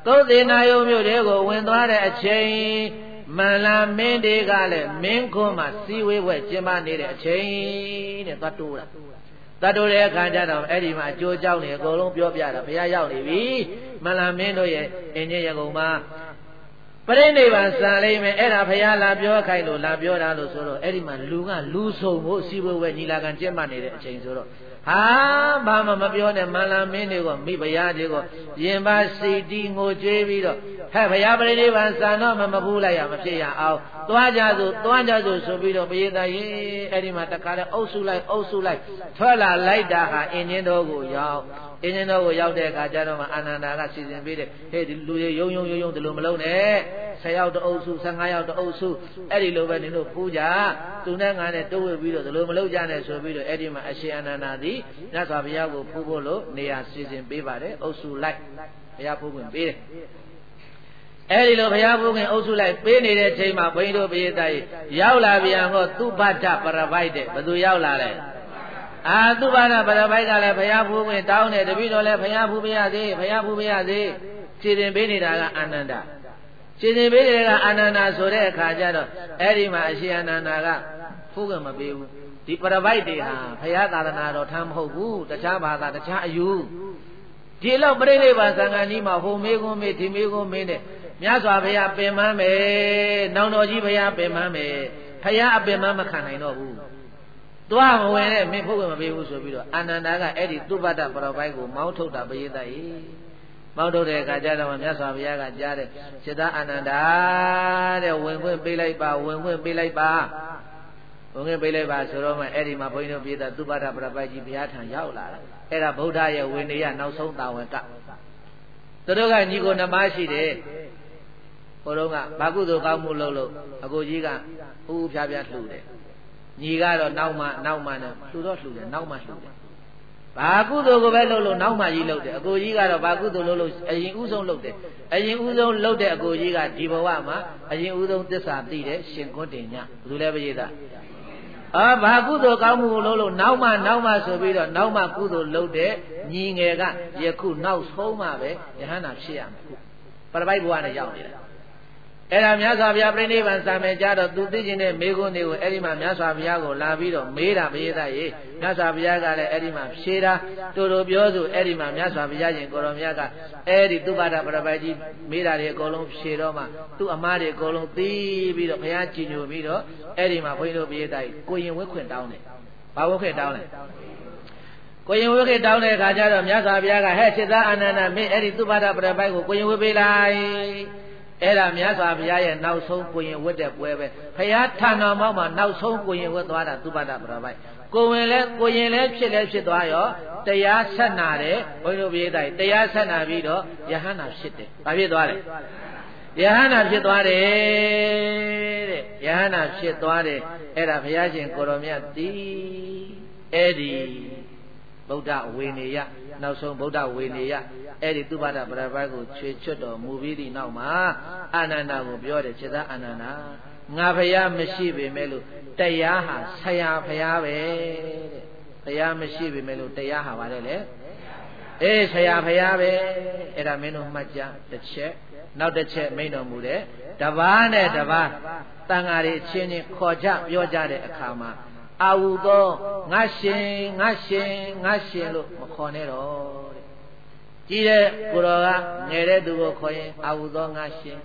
သုတ်သေနာယုံမြို့တွေကိုဝင်သွားတဲ့အချိန်မန္လာမင်းတွေကလည်းမင်းခွန်းမှာစီဝေးဝဲကျင်းပနေတဲ့အချိန်တဲ့သွားတိုးတာသွားတိုးတဲ့အခါကျတော့အဲ့ဒီမှာအကျိုးကြောင့်နေအကုန်လုံးပြောပြတာဘုရားရောက်နေပြီမန္လာမင်းတို့ရဲ့အင်းကြီးရကုံမှာပရိနိဗ္ဗာန်စံလိမ့်မယ်အဲ့ဒါဘုရားလာပြောခိုင်းလို့လာပြောတာလို့ဆိုတော့အဲ့ဒီမှာလူကလူဆုံဖို့စီဝေးဝဲညီလာခံကျင်းပနေတဲ့အချိန်ဆိုတော့ဟာဘာမှမပြောနဲ့မန္လာမင်းတွေကမိဘုရားတွေကရင်ပါစီတီငိုကြွေးပြီးတော့ဟဲ့ဘုရားပရိနိဗ္ဗာန်စံတော့မမပူးလိုက်ရမဖြစ်ရအောင်သွားကြစို့သွားကြစို့ဆိုပြီးတော့ပရိသတ်ရေအဲ့ဒီမှာတခါလဲအုပ်စုလိုက်အုပ်စုလိုက်ထွက်လာလိုက်တာဟာအင်းချင်းတော်ကိုရောက်အင်းချင်းတော်ကိုရောက်တဲ့အခါကျတော့မှအာနန္ဒာကစီစဉ်ပေးတယ်ဟဲ့ဒီလူတွေယုံယုံယုံယုံဒီလိုမလုံးနဲ့ဆယ်ယောက်တအုပ်စုဆယ်ငါးယောက်တအုပ်စုအဲ့ဒီလိုပဲနင်တို့ဖူးကြသူနဲ့ငါနဲ့တိုးဝေပြီးတော့ဒီလိုမလုံးကြနဲ့ဆိုပြီးတော့အဲ့ဒီမှာအရှင်အာနန္ဒာသည်မြတ်စွာဘုရားကိုဖူးဖို့လို့နေရာစီစဉ်ပေးပါတယ်အုပ်စုလိုက်ဘုရားဖူးခွင့်ပေးတယ်အဲ့ဒီလိုဘုရားဖူးခွင့်အုပ်စုလိုက်ပေးနေတဲ့ချိန်မှာဘုန်းကြီးတို့ပိဋကတ်ရောက်လာပြန်တော့သူပတ္တပရပိုက်တဲ့ဘယ်သူရောက်လာလဲအာသူပတ္တပရပိုက်ကလည်းဘုရားဖူးခွင့်တောင်းတယ်တပည့်တော်လည်းဘုရားဖူးပေးရသေးဘုရားဖူးပေးရသေးစီစဉ်ပေးနေတာကအာနန္ဒာစီစဉ်ပေးတယ်ကအာနန္ဒာဆိုတဲ့အခါကျတော့အဲ့ဒီမှာအရှင်အာနန္ဒာကဖူးခွင့်မပေးဘူးဒီပရပိုက်တွေဟာဘုရားသာသနာတော်ထမ်းမဟုတ်ဘူးတခြားဘာသာတခြားအယူဒီလောက်ပြိဋိဘံသံဃာကြီးမှာဟိုမေကွန်းမေဒီမေကွန်းမေနဲ့မြတ်စွာဘုရားပင်မမယ်နောင်တော်ကြီးဘုရားပင်မမယ်ဘုရားအပင်မမခံနိုင်တော့ဘူးသွားမဝင်နဲ့မင်းဖုတ်ကမပေးဘူးဆိုပြီးတော့အာနန္ဒာကအဲ့ဒီသုဘတ္တပရပိုက်ကိုမောင်းထုတ်တာပရိသတ်ရေမောင်းထုတ်တဲ့အခါကျတော့မြတ်စွာဘုရားကကြားတဲ့စေတအာနန္ဒာတဲ့ဝင်ခွင့်ပေးလိုက်ပါဝင်ခွင့်ပေးလိုက်ပါဝင်ခွင့်ပေးလိုက်ပါဆိုတော့မှအဲ့ဒီမှာဘုန်းကြီးတို့ပြည်သားသုဘတ္တပရပိုက်ကြီးဘုရားထံရောက်လာတာအဲ့ဒါဗုဒ္ဓရဲ့ဝိနည်းနောက်ဆုံးတာဝန်ကသူတို့ကညီကိုနှမရှိတယ်ဟိုတော့ကဘာကုသိုလ်ကောင်းမှုလုပ်လို့အကိုကြီးကဥဥဖြားဖြားလှူတယ်ညီကတော့နောက်မှနောက်မှနဲ့လှူတော့လှူတယ်နောက်မှလှူတယ်ဘာကုသိုလ်ကိုပဲလုပ်လို့နောက်မှကြီးလုပ်တယ်အကိုကြီးကတော့ဘာကုသိုလ်လုပ်လို့အရင်ဥဆုံးလုပ်တယ်အရင်ဥဆုံးလုပ်တဲ့အကိုကြီးကဒီဘဝမှာအရင်ဥဆုံးသစ္စာသိတယ်ရှင်ခွန်းတင်ညဘယ်သူလဲပရိသတ်အာဘာကုသိုလ်ကောင်းမှုကိုလုပ်လို့နောက်မှနောက်မှဆိုပြီးတော့နောက်မှကုသိုလ်လုပ်တဲ့ညီငယ်ကယခုနောက်ဆုံးမှပဲယဟန္တာဖြစ်ရမှာခုပရပိုက်ဘဝနဲ့ရောက်နေတာအဲ့ဒါမြတ်စွာဘုရားပြိဋိဘံစံမယ်ကြတော့သူသိကျင်တဲ့မေခွန်းတွေကိုအဲ့ဒီမှာမြတ်စွာဘုရားကိုလာပြီးတော့မေးတာပရိသတ်ရေမြတ်စွာဘုရားကလည်းအဲ့ဒီမှာဖြေတာတို့တို့ပြောဆိုအဲ့ဒီမှာမြတ်စွာဘုရားရှင်ကိုရောမြတ်ကအဲ့ဒီသုဘတပရပိုက်ကြီးမေးတာတွေအကုန်လုံးဖြေတော့မှသူ့အမားတွေအကုန်လုံးသိပြီးတော့ဘုရားကြည်ညိုပြီးတော့အဲ့ဒီမှာဘုန်းကြီးတို့ပရိသတ်ကိုရင်ဝက်ခွင့်တောင်းတယ်ဘာဝက်ခွင့်တောင်းလဲကိုရင်ဝက်ခွင့်တောင်းတဲ့အခါကျတော့မြတ်စွာဘုရားကဟဲ့စိတ္တအာနန္ဒာမင်းအဲ့ဒီသုဘတပရပိုက်ကိုကိုရင်ဝက်ပေးလိုက်အဲ့ဒါမြတ်စွာဘုရားရဲ့နောက်ဆုံးကိုရင်ဝတ်တဲ့ပွဲပဲဘုရားဌာနမောက်မှာနောက်ဆုံးကိုရင်ဝတ်သွားတာသုဘတပရပိုက်ကိုဝင်လဲကိုရင်လဲဖြစ်လဲဖြစ်သွားရောတရားဆက်နာတယ်ဘုန်းကြီးတို့ပြေးတိုင်းတရားဆက်နာပြီးတော့ယဟန္တာဖြစ်တယ်ဘာဖြစ်သွားလဲယဟန္တာဖြစ်သွားတယ်တဲ့ယဟန္တာဖြစ်သွားတယ်အဲ့ဒါဘုရားရှင်ကိုရောမြတ်တည်အဲ့ဒီဗုဒ္ဓဝေနေယနောက်ဆုံးဗုဒ္ဓဝေနေယအဲ့ဒီသုဘတပရပိုက်ကိုချွေချွတ်တော်မူပြီးသည့်နောက်မှာအာနန္ဒာကိုပြောတယ်စေတအာနန္ဒာငါဘုရားမရှိပေမဲ့လို့တရားဟာဆရာဘုရားပဲတဲ့ဘုရားမရှိပေမဲ့လို့တရားဟာပါတယ်လေအေးဆရာဘုရားပဲအဲ့ဒါမင်းတို့မှတ်ကြတစ်ချက်နောက်တစ်ချက်မိန်တော်မူတဲ့တပါးနဲ့တပါးတန်ဃာတွေအချင်းချင်းခေါ်ကြပြောကြတဲ့အခါမှာအာဟုသောငါရှင်ငါရှင်ငါရှင်လို့မခေါ်နဲ့တော့တဲ့ကြီးတဲ့ကိုတော်ကငယ်တဲ့သူကိုခေါ်ရင်အာဟုသောငါရှင်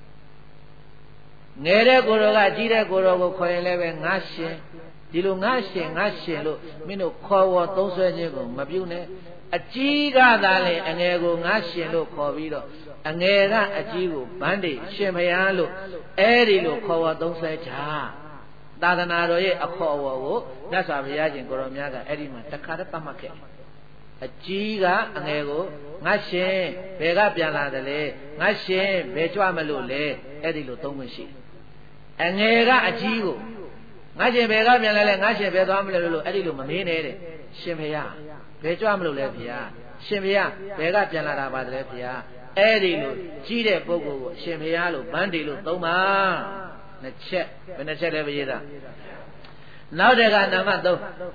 ငယ်တဲ့ကိုတော်ကကြီးတဲ့ကိုတော်ကိုခေါ်ရင်လည်းပဲငါရှင်ဒီလိုငါရှင်ငါရှင်လို့မင်းတို့ခေါ်ဝေါ်သုံးဆွဲခြင်းကိုမပြုနဲ့အကြီးကသာလေအငယ်ကိုငါရှင်လို့ခေါ်ပြီးတော့အငယ်ကအကြီးကိုဗန်းတိရှင်ဘုရားလို့အဲ့ဒီလိုခေါ်ဝေါ်သုံးဆွဲကြသာသနာတော်ရဲ့အခေါ်အဝေါ်ကိုမြတ်စွာဘုရားရှင်ကိုရောမြတ်ကအဲ့ဒီမှာတခါတည်းသတ်မှတ်ခဲ့အကြီးကအငယ်ကိုငါရှင်ဘယ်ကပြန်လာတယ်လဲငါရှင်ဘယ်ကြွမလို့လဲအဲ့ဒီလိုသုံးခွင့်ရှိအငယ်ကအကြီးကိုငါရှင်ဘယ်ကပြန်လာလဲငါရှင်ဘယ်သွားမလဲလို့အဲ့ဒီလိုမမေးနဲ့တဲ့ရှင်ဘုရားဘယ်ကြွမလို့လဲဘုရားရှင်ဘုရားဘယ်ကပြန်လာတာပါတယ်ဘုရားအဲ့ဒီလိုကြီးတဲ့ပုဂ္ဂိုလ်ကိုရှင်ဘုရားလို့ဗန်းတီလို့သုံးပါနှစ်ချက်ဘယ်နှချက်လဲပရိသတ်နောက်တကနံပါတ်သုံး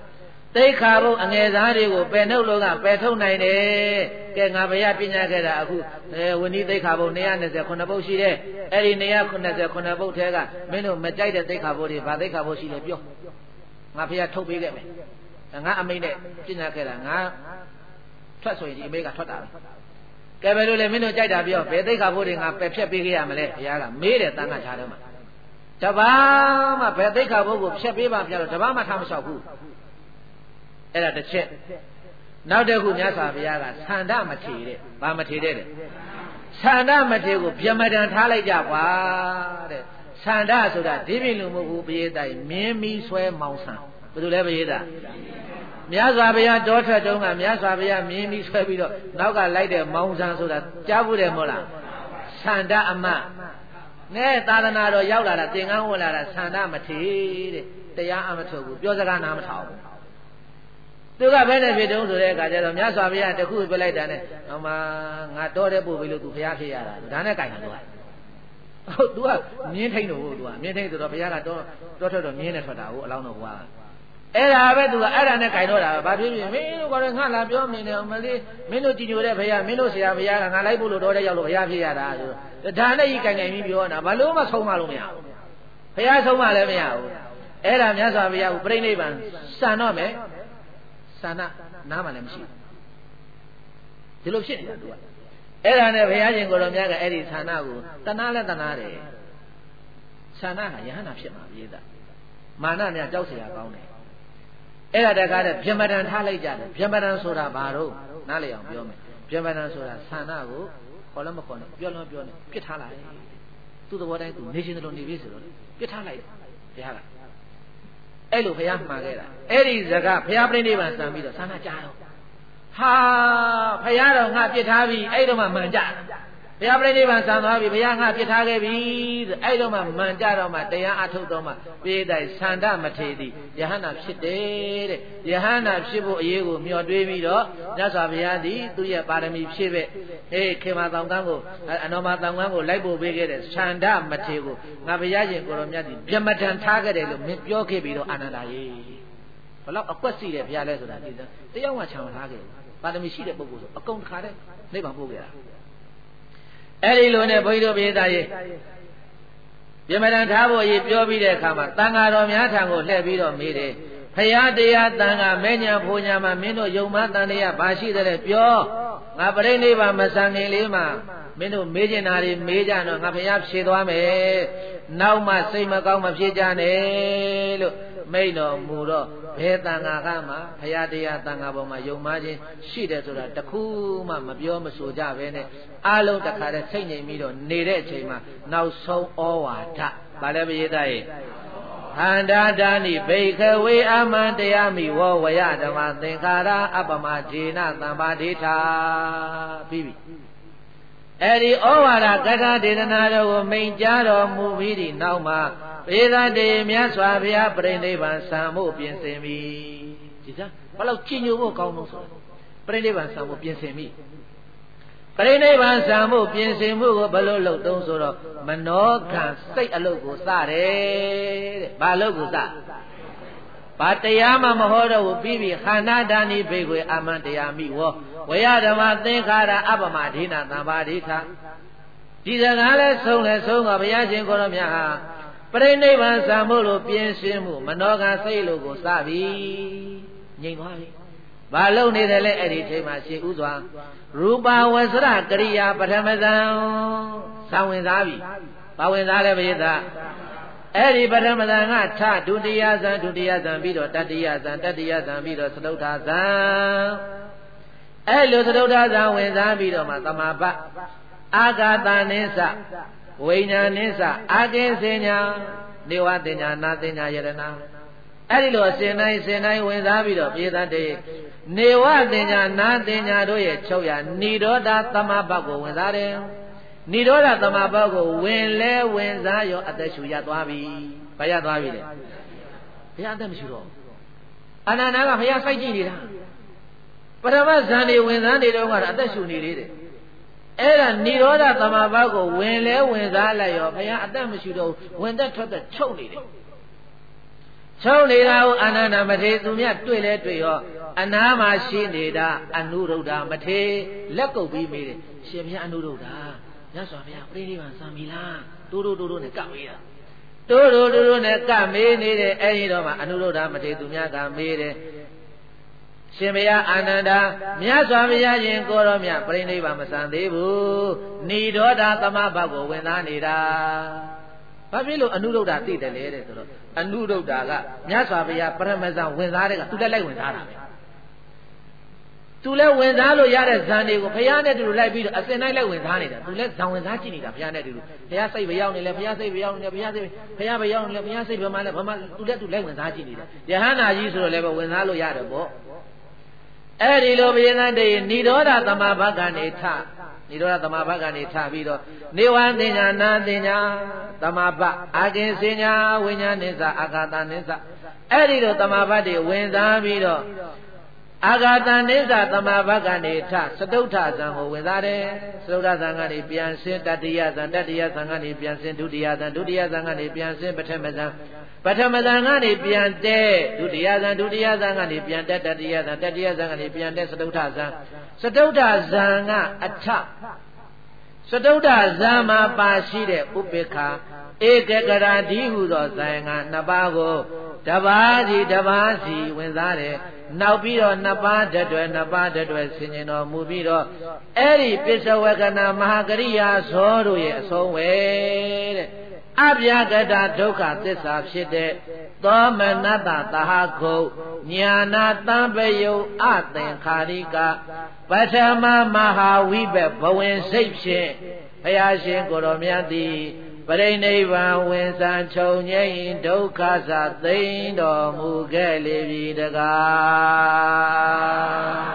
သိက္ခာပုဒ်အငယ်သားတွေကိုပယ်နှုတ်လို့ကပယ်ထုတ်နိုင်တယ်ကဲငါဘုရားပညာခဲ့တာအခုဝဏိသိက္ခာပုဒ်၂၂၀ခုနှစ်ပုဒ်ရှိတယ်အဲ့ဒီ၂၂၀ခုနှစ်ပုဒ်ထဲကမင်းတို့မကြိုက်တဲ့သိက္ခာပုဒ်တွေဗာသိက္ခာပုဒ်ရှိတယ်ပြောငါဘုရားထုတ်ပေးခဲ့မယ်ငါအမိန့်နဲ့ပညာခဲ့တာငါထွက်ဆိုရင်ဒီအမိန့်ကထွက်တာပဲကဲဘယ်လိုလဲမင်းတို့ကြိုက်တာပြောဘယ်သိက္ခာပုဒ်တွေငါပယ်ဖြတ်ပေးခဲ့ရမလဲဘုရားကမေးတယ်တန်ခါချားတယ်မှာတပါးမှဘယ်သိက္ခာပုဒ်ကိုဖြတ်ပေးပါဘုရားတော့တပါးမှထားမလျှောက်ဘူးအဲ့ဒါတစ်ချက်နောက်တစ်ခုမြတ်စွာဘုရားကသန္ဓမထေတဲ့ဘာမထေတဲ့တဲ့သန္ဓမထေကိုဗြဟ္မတံထားလိုက်ကြကွာတဲ့သန္ဓဆိုတာဒီပြင်လူမဟုတ်ဘူးပရိသတ်မြင်းမီဆွဲမောင်းဆန်ဘယ်လိုလဲပရိသတ်မြတ်စွာဘုရားတောထွက်တုန်းကမြတ်စွာဘုရားမြင်းမီဆွဲပြီးတော့နောက်ကလိုက်တဲ့မောင်းဆန်ဆိုတာကြားဘူးတယ်မဟုတ်လားသန္ဓအမငဲသာသနာတော်ရောက်လာတာသင်္ကန်းဝင်လာတာသန္ဓမထေတဲ့တရားအမထုတ်ဘူးပြောစကားနားမထောင်ဘူးသူကဘယ်နဲ့ဖြစ်တုံးဆိုတဲ့အခါကျတော့မြတ်စွာဘုရားတခုပြလိုက်တာနဲ့ဟောမှာငါတော်တဲ့ပို့ပြီလို့သူဘုရားဖြစ်ရတာဒါနဲ့ကြိုင်တာသူကဟုတ်သူကမြင်းထိန်တော့ဟုတ်သူကမြင်းထိန်ဆိုတော့ဘုရားကတော့တော်ထွက်တော့မြင်းနဲ့ထွက်တာဟုတ်အလောင်းတော်ဘုရားအဲ့ဒါပဲသူကအဲ့ဒါနဲ့ကြိုင်တော့တာဘာဖြစ်ဖြစ်မင်းတို့ကတော့ငါလာပြောမနေအောင်မလေးမင်းတို့ကြည်ညိုတဲ့ဘုရားမင်းတို့ဆရာဘုရားကငါလိုက်ဖို့လို့တော်တဲ့ရောက်လို့ဘုရားဖြစ်ရတာဆိုတော့ဒါနဲ့ကြီးကြိုင်ကြိုင်ပြီးပြောတာဘာလို့မှဆုံးမလို့မရဘူးဘုရားဆုံးမလည်းမရဘူးအဲ့ဒါမြတ်စွာဘုရားကိုပြိဋိဘံစံတော့မယ်ဆန္ဒနားမှလည်းမရှိဘူးဒီလိုဖြစ်နေတာသူကအဲ့ဒါနဲ့ဘုရားရှင်ကိုယ်တော်မြတ်ကအဲ့ဒီဆန္ဒကိုတဏှာလဲတဏှာတယ်ဆန္ဒကယဟနာဖြစ်မှာပြေးတာမာနများကြောက်เสียကောင်းတယ်အဲ့ဒါတကားတဲ့ဗြဟ္မတံထားလိုက်ကြတယ်ဗြဟ္မတံဆိုတာဘာတော့နားလည်အောင်ပြောမယ်ဗြဟ္မတံဆိုတာဆန္ဒကိုခေါ်လည်းမခေါ်နဲ့ပြောလည်းပြောနဲ့ပြစ်ထားလိုက်သူ့သဘောတိုင်းသူနေရှင်တို့နေပြီဆိုတော့ပြစ်ထားလိုက်ဘုရားကအဲ့လိုဘုရားမှာခဲ့တာအဲ့ဒီဇကဘုရားပြိဋိဘံစံပြီးတော့ဆန္ဒကြားတော့ဟာဘုရားတော်ငါပြစ်ထားပြီအဲ့တော့မှမှန်ကြဘုရားပြိဋိဘံစံသွားပြီဘုရားငါပြစ်ထားခဲ့ပြီဆိုအဲ့တော့မှမှန်ကြတော့မှတရားအထုတ်တော့မှပြေးတိုင်းဆန္ဒမထေသည်ယဟနာဖြစ်တယ်တဲ့ယဟနာဖြစ်ဖို့အရေးကိုမျှော်တွေးပြီးတော့မြတ်စွာဘုရားသည်သူ့ရဲ့ပါရမီဖြည့်ပဲအေးခေမာတောင်ကန်းကိုအနောမာတောင်ကန်းကိုလိုက်ပို့ပေးခဲ့တဲ့ဆန္ဒမထေကိုငါဘုရားရှင်ကိုယ်တော်မြတ်သည်ဗြဟ္မတံထားခဲ့တယ်လို့မင်းပြောခဲ့ပြီးတော့အာနန္ဒာယေဘလောက်အကွက်စီတယ်ဘုရားလဲဆိုတာဒီတယောက်မှချမ်းမထားခဲ့ဘူးပါရမီရှိတဲ့ပုဂ္ဂိုလ်ဆိုအကုန်ခါတဲ့နိဗ္ဗာန်ပို့ခဲ့တာအဲ့ဒီလိုနဲ့ဘုန်းကြီးတို့ပြေးသားရေးဗြဟ္မတံထားဖို့ရေးပြောပြီးတဲ့အခါမှာတန်ဃာတော်များထံကိုလှည့်ပြီးတော့မေးတယ်ဖရာတရားတန်ဃာမဲညာဘုံညာမှာမင်းတို့ယုံမှတန်တရားဘာရှိတယ်လဲပြောငါပြိဋိဘံမဆန်ခင်လေးမှာမင်းတို့မေးကျင်တာတွေမေးကြတော့ငါဖရာဖြေသွားမယ်နောက်မှစိတ်မကောင်းမဖြစ်ကြနဲ့လို့မိန့်တော်မူတော့ဘယ်တန်ဃာကမှဘုရားတရားတန်ဃာပေါ်မှာယုံမှခြင်းရှိတယ်ဆိုတာတခုမှမပြောမဆိုကြဘဲနဲ့အလုံးတစ်ခါတည်းစိတ်ငြိမ်ပြီးတော့နေတဲ့အချိန်မှာနောက်ဆုံးဩဝါဒဗာလဲပရိသတ်ရဲ့ဟန္တာဒါနိဘိခဝေအမန္တရားမိဝဝယဓမ္မသင်္ခါရအပမဒေနသံပါဒိဋ္ဌာပြီးပြီအဲ့ဒီဩဝါဒကထာဒေသနာတော်ကိုမိန့်ကြားတော်မူပြီးဒီနောက်မှာပေသတေမြတ်စွာဘုရားပြိဋိဘံစံဖို့ပြင်ဆင်ပြီဒီစားဘယ်လောက်ကြည်ညိုဖို့ကောင်းလို့ဆိုပြိဋိဘံစံဖို့ပြင်ဆင်ပြီပြိဋိဘံစံဖို့ပြင်ဆင်မှုကိုဘယ်လိုလုပ်တုံးဆိုတော့မနောကံစိတ်အလုပ်ကိုစတယ်တဲ့ဘာလုပ်ကိုစဘာတရားမှမဟောတော့ဘူးပြီးပြီခန္ဓာဒါနိဘေကွေအမန္တရားမိဝဝေယဓမ္မသင်္ခါရအပမဒေနသံပါဒိဋ္ဌာဒီစကားလဲဆုံးလဲဆုံးတော့ဘုရားရှင်ကိုယ်တော်မြတ်ဟာပြိဋိဘံစံဖို့လို့ပြင်ဆင်မှုမနောကံစိတ်လို့ကိုစပြီငြိမ်သွားပြီဘာလို့နေတယ်လဲအဲ့ဒီချိန်မှာရှင်ဥစွာရူပဝဆရကရိယာပထမဇံသံဝင်သားပြီဘာဝင်သားလဲဘုရားအဲ့ဒီပထမဇံကထဒုတိယဇံဒုတိယဇံပြီးတော့တတိယဇံတတိယဇံပြီးတော့သတုဋ္ဌဇံအဲ့လိုသတုဋ္ဌဇံဝင်သားပြီးတော့မှသမာပအာဂာတနိစ္စဝိညာဉ်နိစ္စအာကိစဉ္ညာနေဝတင်ညာနာတင်ညာယရဏအဲ့ဒီလိုအစဉ်တိုင်းအစဉ်တိုင်းဝင်စားပြီးတော့ပြေးသတဲ့နေဝတင်ညာနာတင်ညာတို့ရဲ့ချုပ်ရနိရောဓသမဘတ်ကိုဝင်စားတယ်နိရောဓသမဘတ်ကိုဝင်လဲဝင်စားရောအသက်ရှူရသွားပြီဘာရသွားပြီလဲဘုရားအသက်မရှူတော့အနန္ဒာကဘုရားစိုက်ကြည့်နေတာပရမဇန်နေဝင်စားနေတော့ကတော့အသက်ရှူနေသေးတယ်အဲ့ဒါနိရောဓသမဘတ်ကိုဝင်လဲဝင်စားလိုက်ရောဘုရားအသက်မရှိတော့ဝင်သက်ထွက်သက်ချုပ်နေတယ်ချုပ်နေတာကိုအာနန္ဒမထေရသူမြတ်တွေ့လဲတွေ့ရောအနာမှာရှိနေတာအနုရုဒ္ဓမထေရလက်ကုပ်ပြီးမေးတယ်ရှင်ဘုရားအနုရုဒ္ဓမြတ်စွာဘုရားပြိဋိဘံစံပြီလားတိုးတိုးတိုးတိုးနဲ့ကပ်မေးတာတိုးတိုးတိုးတိုးနဲ့ကပ်မေးနေတယ်အဲဒီတော့မှအနုရုဒ္ဓမထေရသူမြတ်ကမေးတယ်ရှင်ဘုရားအာနန္ဒာမြတ်စွာဘုရားရှင်ကိုရောမြတ်ပြိဋိဘံမစံသေးဘူးနိရောဓသမဘတ်ကိုဝင်သားနေတာဘာဖြစ်လို့အနုရုဒ္ဓသိတယ်လဲတဲ့ဆိုတော့အနုရုဒ္ဓကမြတ်စွာဘုရားပရမဇန်ဝင်သားတဲ့ကသူလည်းလိုက်ဝင်သားတာပဲသူလည်းဝင်သားလို့ရတဲ့ဇန်တွေကိုဘုရားနဲ့တူတူလိုက်ပြီးတော့အစင်တိုင်းလိုက်ဝင်သားနေတာသူလည်းဇန်ဝင်သားကြည့်နေတာဘုရားနဲ့တူတူဘုရားစိတ်ဘရောက်နေလဲဘုရားစိတ်ဘရောက်နေလဲဘုရားစိတ်ဘုရားဘရောက်နေလဲဘုရားစိတ်ဘမှလဲဘမှသူလည်းသူလိုက်ဝင်သားကြည့်နေတယ်ယဟန္တာကြီးဆိုတော့လည်းဝင်သားလို့ရတယ်ပေါ့အဲ့ဒီလိုဘုရားတည်းနိရောဓသမဘတ်ကနေထနိရောဓသမဘတ်ကနေထပြီးတော့နေဝသင်္ညာနာသင်္ညာသမဘတ်အာကိစဉ္ညာဝိညာနိစ္စအာဂတနိစ္စအဲ့ဒီလိုသမဘတ်တွေဝင်သားပြီးတော့အာဂတနိစ္စသမဘတ်ကနေထစတုဋ္ဌဇံကိုဝင်သားတယ်စတုဋ္ဌဇံကနေပြန်ဆင်းတတိယဇံတတိယဇံကနေပြန်ဆင်းဒုတိယဇံဒုတိယဇံကနေပြန်ဆင်းပထမဇံပထမဇန်ကနေပြန်တဲ့ဒုတိယဇန်ဒုတိယဇန်ကနေပြန်တဲ့တတိယဇန်တတိယဇန်ကနေပြန်တဲ့စတုဋ္ဌဇန်စတုဋ္ဌဇန်ကအထစတုဋ္ဌဇန်မှာပါရှိတဲ့ဥပေက္ခဧကဂရာဒီဟုသောဇန်ကနှစ်ပါးကိုတပါးစီတပါးစီဝင်စားတယ်နောက်ပြီးတော့နှစ်ပါးတတွယ်နှစ်ပါးတတွယ်ဆင်ញင်တော်မူပြီးတော့အဲ့ဒီပစ္စဝကနာမဟာကရိယာဇောတို့ရဲ့အဆုံးဝဲတဲ့အဗျာကတဒုက္ခသစ္စာဖြစ်တဲ့သောမနတသဟခုညာနာတံပယုအသင်္ခါရိကပထမမဟာဝိဘဘဝင်စိတ်ဖြင့်ဘုရားရှင်ကိုရောမြတ်သည်ပရိနိဗ္ဗာန်ဝင်စံချုပ်ငြိမ်းဒုက္ခသသိမ့်တော်မူခဲ့လေပြီတကား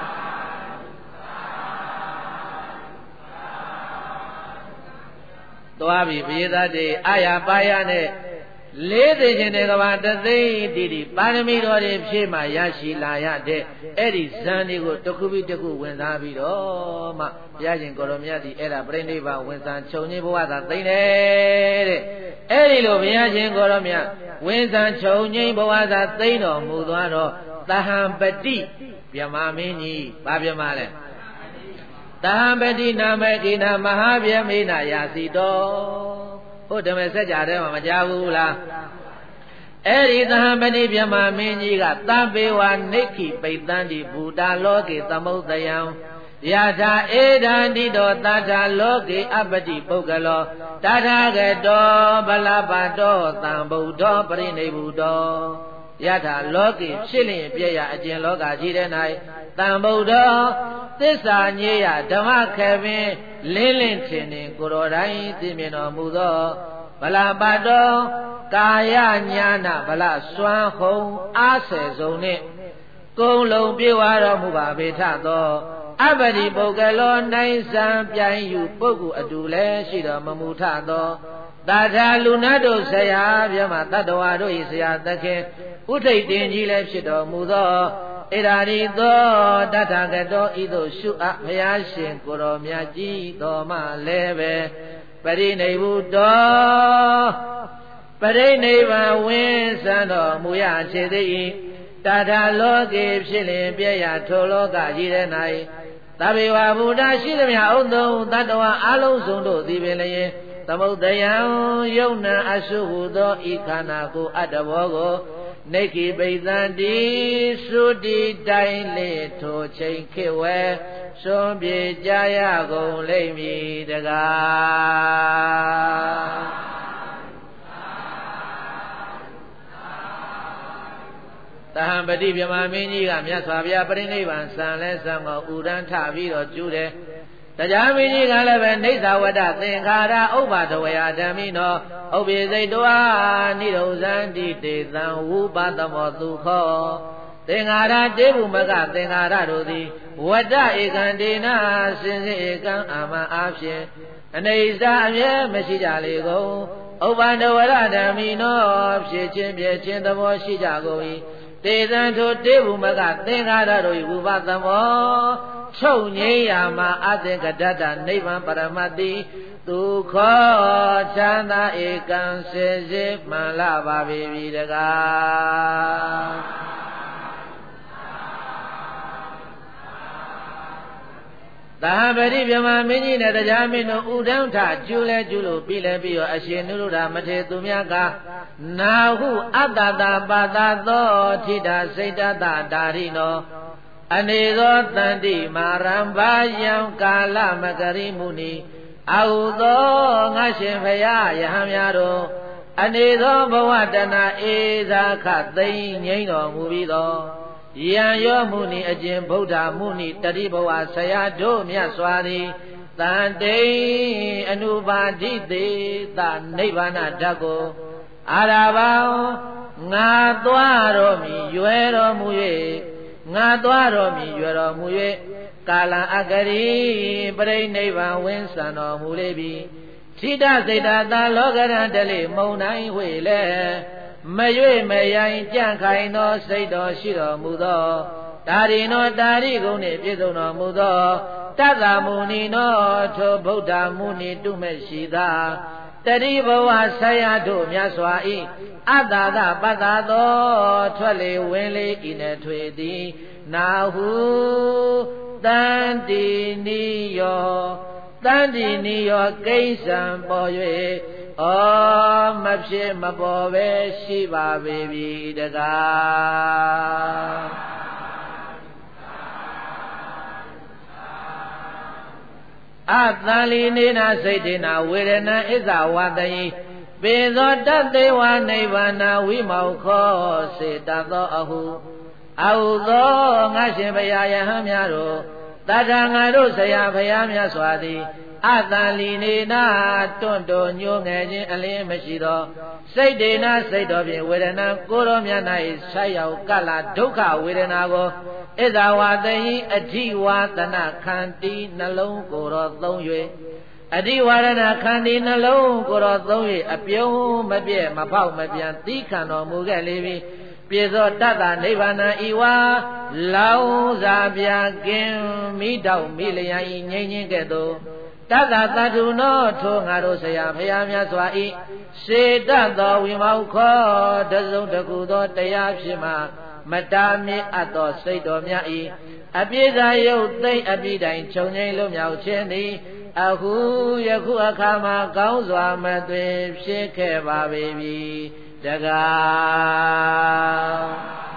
သွားပြီပိယသတေအာရပါယနဲ့လေးသိခြင်းတဲ့ကဘာတသိတိတိပါရမီတော်တွေဖြည့်မှရရှိလာရတဲ့အဲ့ဒီဇန်တွေကိုတစ်ခုပြီးတစ်ခုဝင်စားပြီးတော့မှဘုရားရှင်ကိုရောမြတ်ဒီအဲ့ဒါပြိဋိဘဝင်စံခြုံငိဘဝသာသိတယ်တဲ့အဲ့ဒီလိုဘုရားရှင်ကိုရောမြတ်ဝင်စံခြုံငိဘဝသာသိတော်မူသွားတော့သဟံပတိဗြဟ္မာမင်းကြီးဘာဗြဟ္မာလဲသဟံပတိနာမကိနာမဟာဗြဟ္မေနယာစီတောဟုတ်တယ်မဲ့စက်ကြတဲ့မှာမကြဘူးလားအဲ့ဒီသဟံပတိဗြဟ္မာမင်းကြီးကသဗ္ဗေဝနိက္ခိပိတံတိဘူတာလောကေသမုဒ္ဒယံယထာဧဒံတိတောတထာလောကေအပတိပုဂ္ဂလောတထာဂတောဗလပတောသံဗုဒ္ဓောပရိနိဗ္ဗုတောယထာလောကေဖြစ်လျင်ပြည့်ရအကျဉ်လောကကြီးတဲ့၌တံဗုဒ္ဓောသစ္စာညေယဓမ္မခေပင်လင်းလင်းထင်ထင်ကိုတော်တိုင်းသိမြင်တော်မူသောဗလပတောကာယညာနာဗလစွမ်းဟုံအားဆယ်ဆုံးနှင့်ကုံလုံးပြေဝတော်မူပါပေထသောအပတိပုဂ္ဂလောနိုင်စံပြိုင်ယူပုဂ္ဂိုလ်အတူလည်းရှိတော်မမူထသောတာထာလူနတ်တို့ဆရာပြမတတ္တဝါတို့၏ဆရာသခင်ဥထိတ်တင်ကြီးလည်းဖြစ်တော်မူသောဣရာရိသောတထာဂတောဤသို့ရှုအပ်ဘုရားရှင်ကိုရောမြတ်ကြီးတော်မှလည်းပဲပရိနိဗ္ဗုတောပရိနိဗ္ဗာန်ဝင်စံတော်မူရခြေသည်တထာလောကေဖြစ်လင်ပြည့်ရထိုလောကကြီးတဲ့၌သဗ္ဗေဝဗုဒ္ဓရှိသမျှဥသုံးတတ္တဝါအလုံးစုံတို့သည်ပင်လျင်သမုဒ္ဒယံယုံနာအစုဟုသောဤခန္ဓာကိုအတ္တဘောကိုနိက္ခိပိသံတိသုတိတိုင်းလေထိုချိန်ခေဝဲစွန့်ပြေကြရကုန်လိမ့်မည်တကားသဟံပတိဗြဟ္မာမင်းကြီးကမြတ်စွာဘုရားပြိဋိဘံစံလဲစံကိုဥဒန်းထပြီးတော့ကျူးတယ်တရားမင်းကြီးကလည်းပဲနေသဝတ္တသင်္ခါရဥပ္ပါဒဝေယဓမ္မိနောဥပ္ပိစိတ်တောနိရောဇန္တိတေသံဝုပသမောသူခောသင်္ခါရတေဘုမကသင်္ခါရတို့သည်ဝတ္တဧကံဒေနစင်စစ်ဧကံအာမအားဖြင့်အနေစာအမြဲမရှိကြလေကုန်ဥပ္ပန္ဒဝရဓမ္မိနောဖြစ်ခြင်းပြည့်ခြင်းသဘောရှိကြကုန်၏တေသံထိုတေဘုမကသင်္ခါရတို့၏ဝုပသမောချုပ်ငြိမ်းရာမှာအသင်္ကတ္တနိဗ္ဗာန်ပရမတ္တိသူခေါ်ချမ်းသာဧကံစေစေမှန်လာပါပြီတကားသာပတိဗြဟ္မာမင်းကြီးနဲ့တရားမင်းတို့ဥဒန်းထကျူးလဲကျူးလို့ပြီးလဲပြီးရောအရှင်နုရုဒ္ဓမထေသူမြတ်ကနာဟုအတ္တတာပါတသောထိတာစိတ်တတဒါရိနောအနေသောတန္တိမာရံဘာယံကာလမကရိမုနီအာဟုသောငါရှင်ဖရာယဟံများတို့အနေသောဘဝတဏအေဇာခသိမ့်ငိမ့်တော်မူပြီးသောယံယောမုနီအကျင့်ဗုဒ္ဓမုနီတတိဘဝဆရာတို့မြတ်စွာသည်တန်တိအနုပါတိသေသနိဗ္ဗာန်ဓာတ်ကိုအာရဘောင်ငါသွားတော်မူရွယ်တော်မူ၍ငါသွားတော်မူရွယ်တော်မူ၍ကာလအကရိပရိနိဗ္ဗာန်ဝင်းစံတော်မူလေပြီထိတစိတ်တသာလောကရန်တလေမုံတိုင်းဝေလဲမရွေမရိုင်ကြံ့ခိုင်သောစိတ်တော်ရှိတော်မူသောဒါရီနောဒါရီကုံနှင့်ပြည့်စုံတော်မူသောတတ္တမုနီနောထိုဗုဒ္ဓမုနီတုမဲ့ရှိသာတတိဘဝဆရာတို့မြတ်စွာဤအတ္တသပတ္တသောထွက်လေဝင်လေဤနဲ့ထွေသည်နာဟုတန်တိနိယောတန်တိနိယောကိစ္စံပေါ်၍ဩမဖြစ်မပေါ်ပဲရှိပါပေပြီတကားအတန်လီနေနာစိတ်တေနာဝေဒနာဣဇဝတယိပေသောတတေဝနိဗ္ဗာန်ဝိမောခောစေတသောအဟုအဟုသောငါရှင်ဘုရားယဟန်များတို့တတ္ထငါတို့ဆရာဘုရားများစွာသည်အတန်လီနေနာတွန့်တော်ညိုငယ်ခြင်းအလင်းမရှိသောစိတ်တေနာစိတ်တော်ဖြင့်ဝေဒနာကိုယ်တော်မြတ်၌ဆက်ရောက်ကလာဒုက္ခဝေဒနာကိုဣဇဝတယိအဓိဝါဒနာခန္တီနှလုံးကိုယ်တော်သုံး၍အဓိဝါဒနာခန္တီနှလုံးကိုယ်တော်သုံး၍အပြုံးမပြည့်မဖောက်မပြန်သီးခံတော်မူခဲ့လေပြီပြေသောတတ္တနိဗ္ဗာန်ဤဝါလောင်စာပြကင်းမိတောက်မိလျံဤငြိမ်းချင်းကဲ့သို့တတ္တသတ္ထုနောထိုငါတို့ဆရာဘုရားများစွာဤစေတတ်သောဝိမောခောတစုံတကူသောတရားဖြစ်မှမတာမြင့်အပ်သောစိတ်တော်များဤအပြည့်စာယုတ်သိမ့်အပြည့်တိုင်ခြုံငိမ့်လွတ်မြောက်ခြင်းသည်အခုယခုအခါမှာကောင်းစွာမသွေဖြစ်ခဲ့ပါပေပြီတကား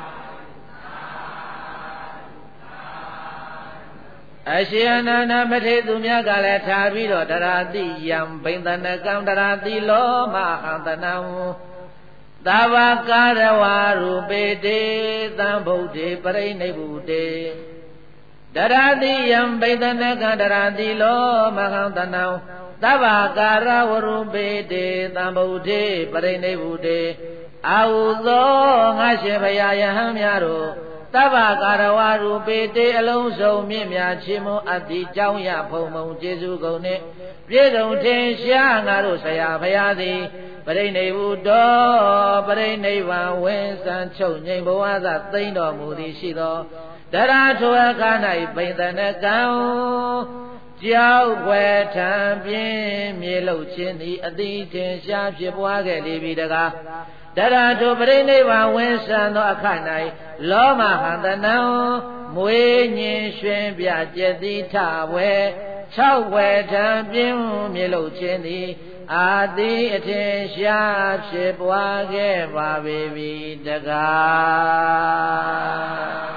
အရှင်အနန္ဒမထေရသူများကလည်းထားပြီးတော့တရာတိယံဘိန္ဒနကံတရာတိလောမဟံတနံသဗ္ဗကာရဝရူပေတေသံဗုဒ္ဓေပရိနိဗ္ဗုတေတရာတိယံဘိန္ဒနကံတရာတိလောမဟံတနံသဗ္ဗကာရဝရူပေတေသံဗုဒ္ဓေပရိနိဗ္ဗုတေအာဟုသောငါရှင်ဘုရားယဟန်များတို့သဗ္ဗကာရဝရူပေတေအလုံးစုံမြင့်မြတ်ချီးမွမ်းအပ်သည့်ကြောင်းရဖုံဖုံကျေးဇူးကုန်နှင့်ပြည့်စုံထင်ရှားငါတို့ဆရာဘုရားသည်ပရိနိဗ္ဗုတောပရိနိဗ္ဗာန်ဝင်းစံချုပ်ငြိမ်ဘဝသာသိမ့်တော်မူသည်ရှိသောတရာထိုအခါ၌ဘိန္ဒနကံကြောက်ွယ်ထံပြင်းမြေလုခြင်းသည်အတိထင်ရှားဖြစ်ပွားခဲ့လေပြီတကားတရာထိုပရိနိဗ္ဗာန်ဝင်းစံသောအခါ၌လောမဟံတနံမွေးညင်ရွှင်ပြကျက်တိထဝဲ၆ဝဲထံပြင်းမြေလုခြင်းသည်အာတိအထင်ရှားဖြစ်ပွားခဲ့ပါပေပြီတကား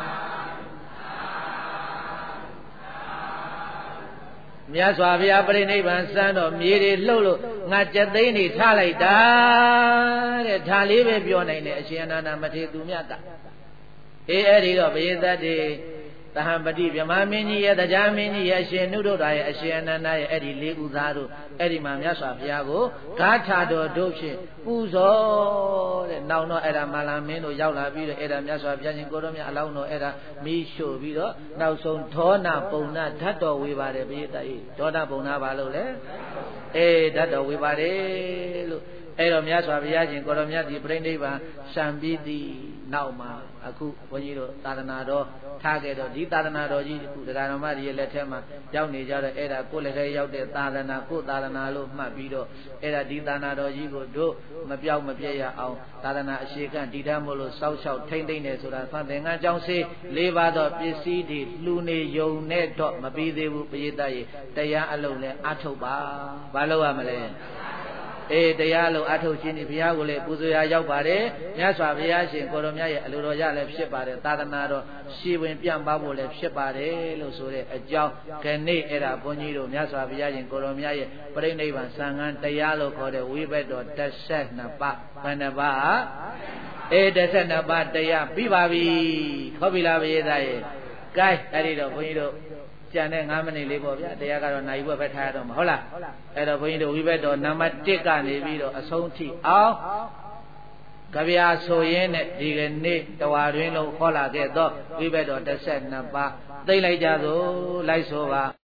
မြတ်စွာဘုရားပြိဋိဘံစံတော်မြေတွေလှုပ်လို့ငါကြက်သိန်းတွေထားလိုက်တာတဲ့ဒါလေးပဲပြောနိုင်တယ်အရှင်အနန္ဒမထေရသူမြတ်ကအေးအဲ့ဒီတော့ဘယင်သက်တွေသဟံပတိဗြဟ္မာမင်းကြီးရဲ့တရားမင်းကြီးရဲ့အရှင်နုဒ္ဒရာရဲ့အရှင်အနန္ဒရဲ့အဲ့ဒီလေးဦးသားတို့အဲ့ဒီမှာမြတ်စွာဘုရားကိုဂါထာတော်တို့ဖြင့်ပူဇော်တဲ့နောက်တော့အဲ့ဒါမာလာမင်းတို့ရောက်လာပြီးတော့အဲ့ဒါမြတ်စွာဘုရားရှင်ကိုတော်မြတ်အလောင်းတော်အဲ့ဒါမီးရှို့ပြီးတော့နောက်ဆုံးဒေါနပုံနာဓာတ်တော်ဝေပါတယ်ဘိသအေးဒေါနပုံနာပါလို့လေအေးဓာတ်တော်ဝေပါတယ်လို့အဲ့တော့မြတ်စွာဘုရားရှင်ကိုတော်မြတ်ဒီပြိဋိဘံစံပြီးသည်နောက်မှာအခုဘုန်းကြီးတို့သာသနာတော်ထားခဲ့တော့ဒီသာသနာတော်ကြီးခုတရားတော်မကြီးရဲ့လက်ထက်မှာရောက်နေကြတော့အဲ့ဒါကိုယ်လက်ထဲရောက်တဲ့သာသနာကိုယ်သာသနာလို့မှတ်ပြီးတော့အဲ့ဒါဒီသာသနာတော်ကြီးကိုတို့မပြောက်မပြည့်ရအောင်သာသနာအရှိကတည်တတ်မို့လို့စောက်ရှောက်ထိမ့်သိမ့်နေဆိုတာသံသင်္ကန်းကြောင့်စေလေးပါးသောပစ္စည်းတွေလှူနေယုံနဲ့တော့မပြီးသေးဘူးပရိသတ်ရေတရားအလုံးလဲအထုတ်ပါဘာလို့ရမလဲအေးတရားလုံးအထုတ်ခြင်းဒီဘုရားကိုလည်းပူဇော်ရရောက်ပါတယ်မြတ်စွာဘုရားရှင်ကိုတော်မြတ်ရဲ့အလိုတော်ရလည်းဖြစ်ပါတယ်သာသနာတော်ရှည်ဝင်ပြန့်ပါဖို့လည်းဖြစ်ပါတယ်လို့ဆိုတဲ့အကြောင်းခဏိအဲ့ဒါဘုန်းကြီးတို့မြတ်စွာဘုရားရှင်ကိုတော်မြတ်ရဲ့ပြိဋိဘံစံဃန်တရားလို့ခေါ်တဲ့ဝိဘက်တော်တစ်ဆယ်နှစ်ပါးဘယ်နှပါးအေးတစ်ဆယ်နှစ်ပါးတရားပြီးပါပြီဟုတ်ပြီလားဘုရားသားရေကဲအဲ့ဒီတော့ဘုန်းကြီးတို့ကျန်တဲ့၅မိနစ်လေးပေါ့ဗျာတရားကတော့နိုင်ဘွက်ပဲထားရတော့မှာဟုတ်လားအဲ့တော့ဘုန်းကြီးတို့ဝိဘက်တော်နံပါတ်တစ်ကနေပြီးတော့အဆုံးထိအောင်ကြဗျာဆိုရင်းနဲ့ဒီကနေ့တဝါတွင်လုံးခေါ်လာခဲ့တော့ဝိဘက်တော်တစ်ဆယ်နှစ်ပါးသိမ့်လိုက်ကြသို့လိုက်ဆိုပါ